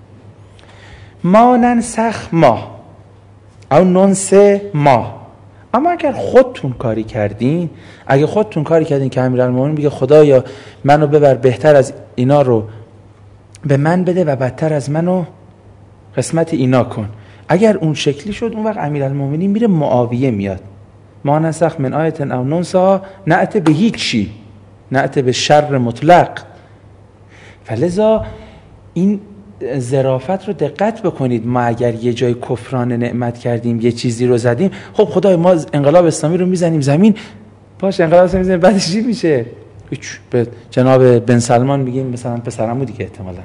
ما ننسخ ما او ننسه ما. اما اگر خودتون کاری کردین، اگه خودتون کاری کردین که امیرالمومنین میگه خدایا منو ببر، بهتر از اینا رو به من بده و بدتر از منو قسمت اینا کن، اگر اون شکلی شد، اون وقت امیرالمومنین میره معاویه میاد. ما نسخ من آیت او ننسا، نعت به هیچ چی، نعت به شر مطلق. فلذا این ظرافت رو دقت بکنید. ما اگر یه جای کفران نعمت کردیم، یه چیزی رو زدیم، خب خدای ما انقلاب اسلامی رو میزنیم زمین، باش انقلاب اسلامی میزنیم، بعدش چی میشه؟ به جناب بن سلمان میگیم مثلا پسرمو دیگه احتمالاً.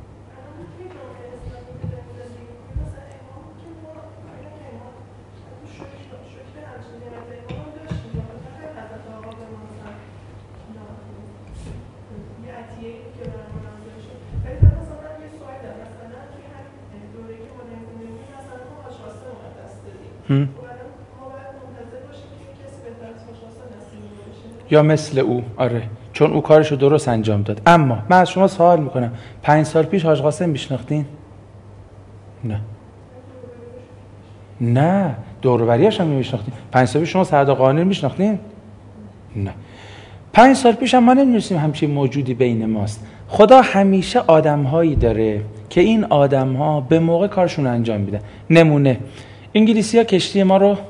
یا مثل او، آره، چون او کارشو درست انجام داد. اما من از شما سوال میکنم، پنج سال پیش حاج قاسم میشناختین؟ نه نه دور و بریاش هم نمیشناختین. پنج سال پیش شما سعد قانون میشناختین؟ نه. پنج سال پیش هم ما نمی‌دونستیم همچین موجودی بین ماست. خدا همیشه آدم‌هایی داره که این آدم‌ها به موقع کارشون انجام میدن. نمونه انگلیسی‌ها کشتی ما رو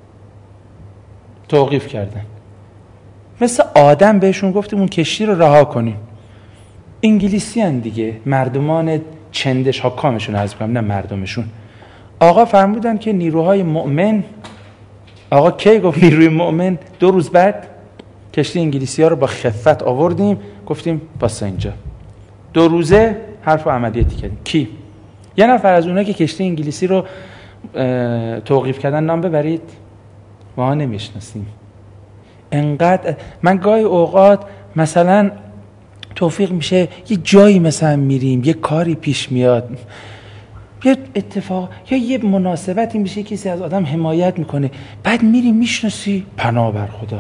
توقیف کردن، مثل آدم بهشون گفتیم اون کشتی رو رها کنین. انگلیسی هن دیگه، مردمان چندش حکامشون عرض کنم، نه مردمشون. آقا فرمودن که نیروهای مؤمن، آقا کی گفت نیروی مؤمن؟ دو روز بعد کشتی انگلیسی ها رو با خفت آوردیم، گفتیم باسا اینجا. دو روزه حرف و عملیاتی کردیم. کی؟ یه نفر از اونها که کشتی انگلیسی رو توقیف کردن نام ببرید. ما نمیشناسیم. انقدر من گاهی اوقات مثلا توفیق میشه یه جایی مثلا میریم، یه کاری پیش میاد، یه اتفاق یا یه مناسبتی میشه، کسی از آدم حمایت میکنه، بعد میریم میشناسی، پناه بر خدا.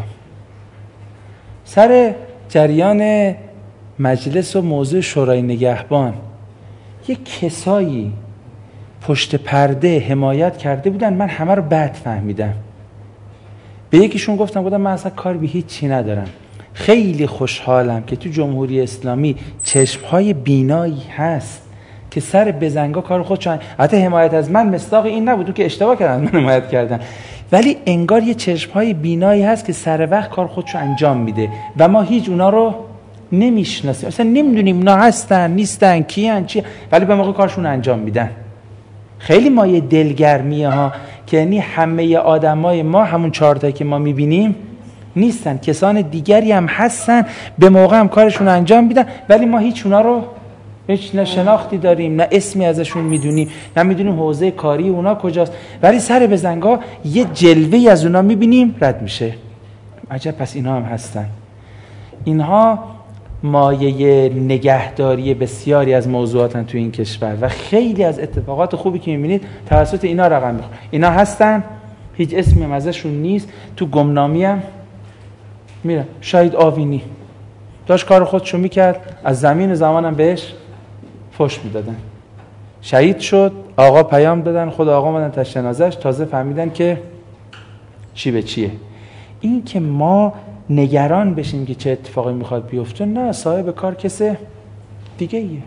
سر جریان مجلس و موضوع شورای نگهبان یه کسایی پشت پرده حمایت کرده بودن، من همه رو بد فهمیدم. به یکیشون گفتم گفتم من اصلا کار به هیچ چی ندارم، خیلی خوشحالم که تو جمهوری اسلامی چشمهای بینایی هست که سر بزنگا کار خودشون، حتی حمایت از من مصداق این نبود که اشتباه کردن من حمایت کردن، ولی انگار یه چشمهای بینایی هست که سر وقت کار خودشو انجام میده و ما هیچ اونا رو نمیشناسیم، اصلا نمیدونیم اونا هستن نیستن کیان چی، ولی به موقع کارشون انجام میدن. خیلی مایه دلگرمیه ها که یعنی همه آدمای ما همون چهار تایی که ما میبینیم نیستن، کسان دیگری هم هستن به موقع هم کارشون انجام میدن، ولی ما هیچ اونا رو هیچ نه شناختی داریم، نه اسمی ازشون میدونیم، نه میدونیم حوزه کاری اونا کجاست، ولی سر بزنگاه یه جلوه‌ای از اونا میبینیم رد میشه. عجب پس اینا هم هستن. اینها مایه نگهداری بسیاری از موضوعاتن تو این کشور و خیلی از اتفاقات خوبی که میبینید توسط اینا رقم میخوره. اینا هستن، هیچ اسمی هم ازشون نیست. تو گمنامی هم میرن. شهید آوینی داشت کار خودشو میکرد، از زمین زمانم بهش فحش میدادن، شهید شد. آقا پیام دادن، خود آقا اومدن تشت جنازه‌اش، تازه فهمیدن که چی به چیه. این که ما نگران بشیم که چه اتفاقی میخواد بیفته، نه، صاحب کار کسه دیگه ایه.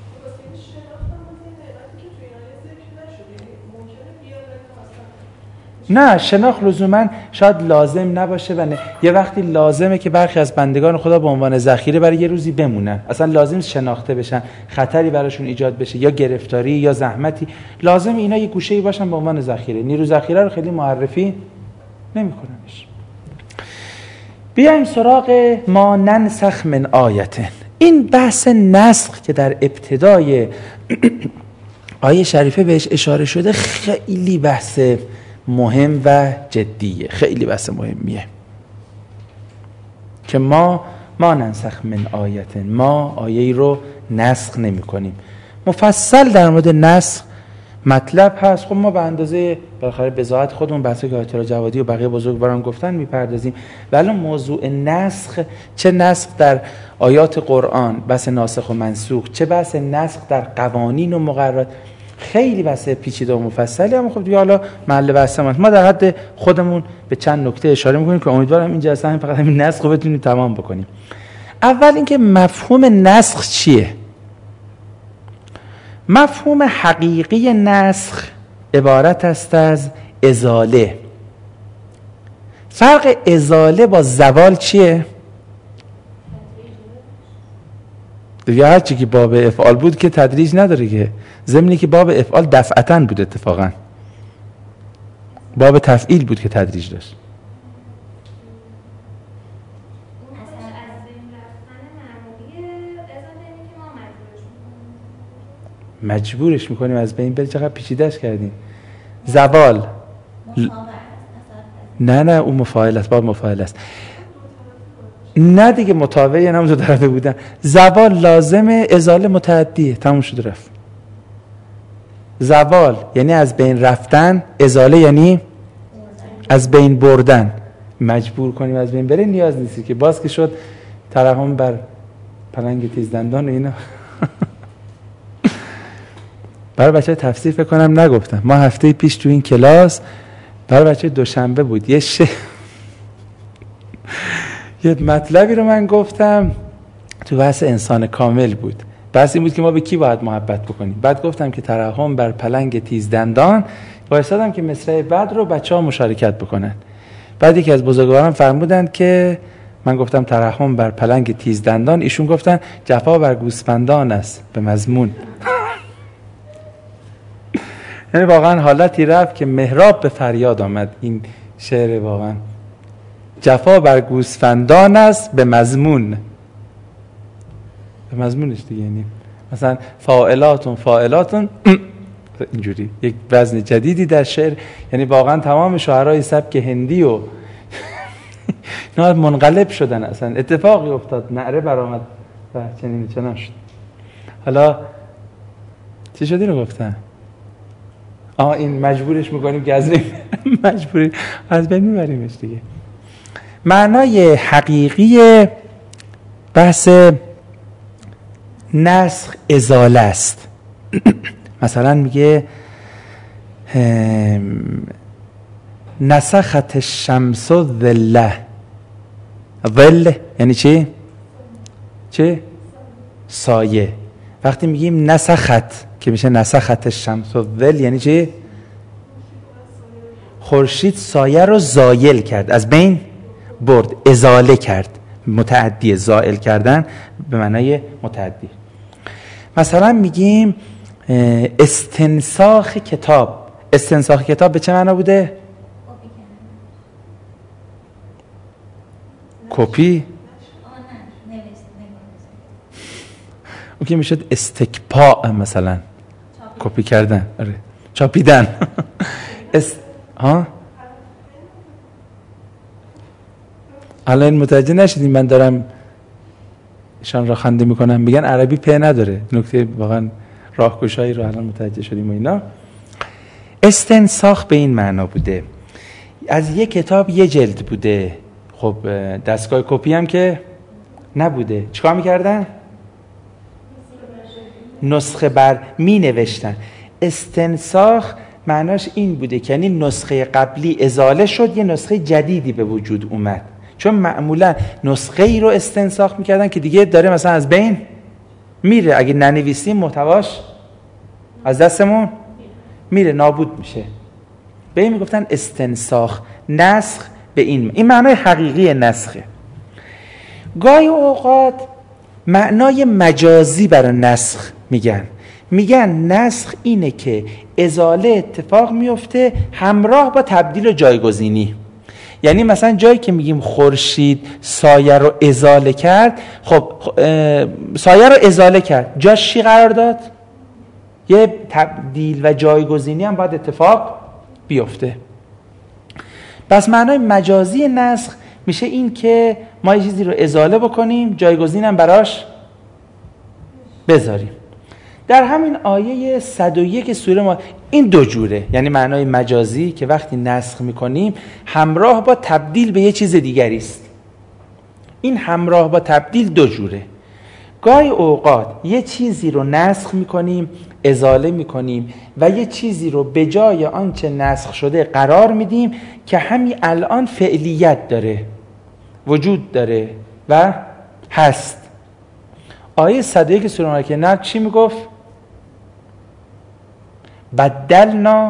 نه، شناخت لزوما شاید لازم نباشه و نه. یه وقتی لازمه که برخی از بندگان خدا به عنوان ذخیره برای یه روزی بمونن، اصلا لازم شناخته بشن، خطری براشون ایجاد بشه یا گرفتاری یا زحمتی، لازم اینا یه گوشه‌ای باشن به عنوان ذخیره. نیرو ذخیره رو خیلی معرفی نمی‌کننش. بیایم سراغ ما ننسخ من آیه. این بحث نسخ که در ابتدای آیه شریفه بهش اشاره شده خیلی بحث مهم و جدیه، خیلی بحث مهمیه که ما ما ننسخ من آیه، ما آیه رو نسخ نمی کنیم. مفصل در مورد نسخ مطلب هست. خب ما به اندازه بالاخره بضاعت خودمون بحثی که آیت الله جوادی و بقیه بزرگواران گفتن میپردازیم، ولی موضوع نسخ، چه نسخ در آیات قرآن، بحث ناسخ و منسوخ، چه بحث نسخ در قوانین و مقررات، خیلی بحث پیچیده و مفصلی. اما خب دیگه حالا محل بحث ما ما در حد خودمون به چند نکته اشاره میکنیم که امیدوارم این جلسه هم فقط همین نسخ رو بتونیم تمام بکنیم. اول اینکه مفهوم نسخ چیه؟ مفهوم حقیقی نسخ عبارت است از ازاله. فرق ازاله با زوال چیه؟ دیگه هر چی که باب افعال بود که تدریج نداره، که ضمنی که باب افعال دفعتاً بود، اتفاقاً باب تفعیل بود که تدریج داشت. مجبورش میکنیم از بین بره. چقدر پیچیده‌اش کردیم. زوال ل... نه نه اون مفاعل است، باب مفاعل است. نه دیگه متابع یعنی هم دو طرفه بودن. زوال لازمه، ازاله متعدیه، تموم شد رفت. زوال یعنی از بین رفتن، ازاله یعنی از بین بردن. مجبور کنیم از بین بره نیاز نیستی که باز که شد ترحم بر پلنگ تیز دندان و اینا. برای بچه تفسیر فکر کنم نگفتم. ما هفته پیش تو این کلاس برای بچه دوشنبه بود یه ش... یه مطلبی رو من گفتم تو بحث انسان کامل بود. بحث این بود که ما به کی باید محبت بکنیم. بعد گفتم که ترحم بر پلنگ تیز دندان، وایسادم که مصرع بعد رو بچه‌ها مشارکت بکنن. بعد یکی از بزرگواران فرمودند که من گفتم ترحم بر پلنگ تیز دندان، ایشون گفتن جفا بر گوسفندان است به مضمون. یعنی واقعا حالتی رفت که محراب به فریاد آمد. این شعر واقعا جفا بر گوسفندان است به مضمون، به مضمونش دیگه، یعنی مثلا فاعلاتون فاعلاتون اینجوری یک وزن جدیدی در شعر. یعنی واقعا تمام شاعرای سبک هندی و اینا منقلب شدن، اصلا اتفاقی افتاد، نعره برآمد و چنین چنان شد. حالا چی شدی رو گفتن؟ آه این مجبورش میکنیم که از مجبوری از بین میبریمش دیگه. معنای حقیقی بحث نسخ ازاله است. مثلا میگه نسخت الشمس الظل. ظل یعنی چی؟ چه؟ سایه. وقتی میگیم نسخت که میشه نسخت الشمس الظل یعنی چی؟ خورشید سایه رو زایل کرد، از بین برد، ازاله کرد. متعدی، زائل کردن به معنای متعدی. مثلا میگیم استنساخ کتاب. استنساخ کتاب به چه معنا بوده؟ کپی. که میشد استکپا مثلا کپی کردن، آره چاپیدن. است... ها الان متوجه نشدین من دارم ایشان را خنده میکنم؟ میگن عربی په نداره. نکته واقعا راهگشایی رو الان متوجه شدیم و اینا. استنساخ به این معنا بوده، از یک کتاب یه جلد بوده، خب دستگاه کپی هم که نبوده، چیکار میکردن؟ نسخه بر می نوشتن. استنساخ معناش این بوده که یعنی نسخه قبلی ازاله شد، یه نسخه جدیدی به وجود اومد. چون معمولا نسخه ای رو استنساخ میکردن که دیگه داره مثلا از بین میره، اگه ننویسیم محتواش از دستمون میره، نابود میشه. به این میگفتن استنساخ، نسخ. به این این معنای حقیقی نسخه. گاهی اوقات معنای مجازی برای نسخ میگن. میگن نسخ اینه که ازاله اتفاق میفته همراه با تبدیل و جایگزینی. یعنی مثلا جایی که میگیم خورشید سایه رو ازاله کرد، خب سایه رو ازاله کرد، جاش چی قرار داد؟ یه تبدیل و جایگزینی هم باید اتفاق بیفته. پس معنای مجازی نسخ میشه این که ما یه چیزی رو ازاله بکنیم، جایگزین هم براش بذاریم. در همین آیه صد و یک سوره ما این دو جوره، یعنی معنای مجازی که وقتی نسخ میکنیم همراه با تبدیل به یه چیز دیگری است. این همراه با تبدیل دو جوره. گاهی اوقات یه چیزی رو نسخ میکنیم، ازاله میکنیم و یه چیزی رو به جای آنچه نسخ شده قرار میدیم که همین الان فعلیت داره، وجود داره و هست. آیه صد و یک سوره ملکه نحل چی میگفت؟ بدلنا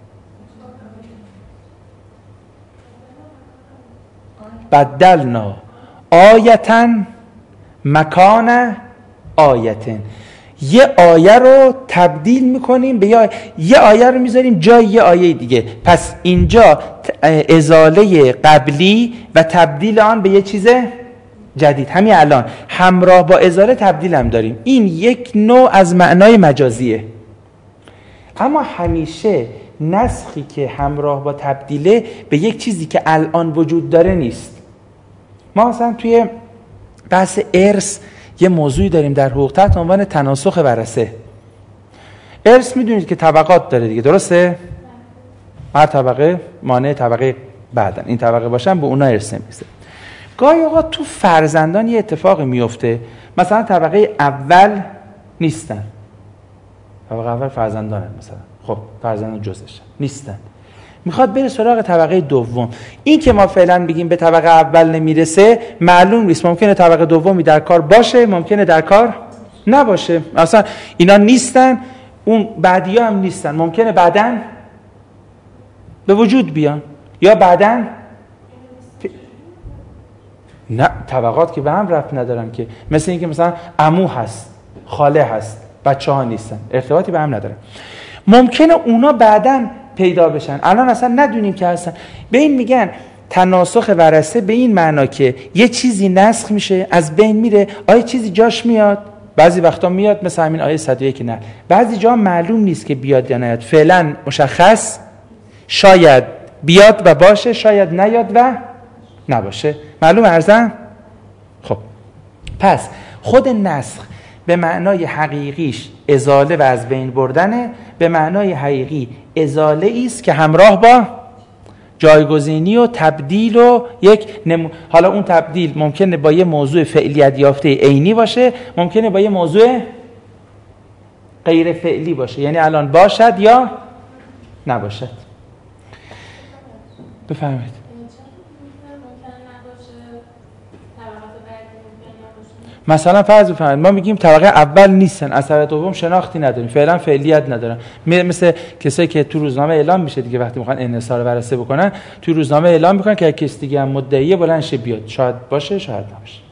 بدلنا آیتا مکان آیتن. یه آیه رو تبدیل میکنیم به یه, یه آیه رو میذاریم جای یه آیه دیگه. پس اینجا ازاله قبلی و تبدیل آن به یه چیز جدید. همین الان همراه با ازاله تبدیل هم داریم. این یک نوع از معنای مجازیه. اما همیشه نسخی که همراه با تبدیله به یک چیزی که الان وجود داره نیست. ما مثلا توی بحث ارث یه موضوعی داریم در حقوق تحت عنوان تناسخ ورثه. ارث میدونید که طبقات داره دیگه، درسته؟ هر طبقه مانع طبقه بعدن، این طبقه باشن به اونا ارث نمیشه. گاهی اوقات تو فرزندان یه اتفاقی میفته، مثلا طبقه اول نیستن، طبقه اول فرزندانن، مثلا خب فرزندان جزشن نیستن، میخواد بره سراغ طبقه دوم. این که ما فعلا بگیم به طبقه اول نمیرسه معلوم نیست، ممکنه طبقه دومی در کار باشه، ممکنه در کار نباشه. اصلا اینا نیستن، اون بعدیا هم نیستن، ممکنه بعدن به وجود بیان یا بعدن نه. طبقات که به هم ربط ندارن که، مثل اینکه مثلا عمو هست، خاله هست، بچه ها نیستن، ارتباطی به هم ندارن. ممکنه اونا بعدن پیدا بشن، الان اصلا ندونیم که هستن. به این میگن تناسخ ورثه، به این معنا که یه چیزی نسخ میشه، از بین میره، آیه چیزی جاش میاد، بعضی وقتا میاد مثل همین آیه صد و یک نه، بعضی جا معلوم نیست که بیاد یا نیاد، فعلا مشخص، شاید بیاد و باشه، شاید نیاد و نباشه. معلوم ارزم؟ خب پس خود نسخ به معنای حقیقیش ازاله و از بین بردنه، به معنای حقیقی ازاله است که همراه با جایگزینی و تبدیل و یک نمو... حالا اون تبدیل ممکنه با یه موضوع فعلیت یافته عینی باشه، ممکنه با یه موضوع غیر فعلی باشه، یعنی الان باشد یا نباشد. بفرمایید. مثلا فرض بفرمایید ما میگیم طبقه اول نیستن، از طبقه دوم شناختی نداریم، فعلا فعلیت ندارن، مثل کسایی که تو روزنامه اعلام میشه دیگه، وقتی میخوان انحصار ورثه بکنن تو روزنامه اعلام میکنن که کسی دیگه هم مدعیه بلند شه بیاد، شاید باشه شاید نباشه.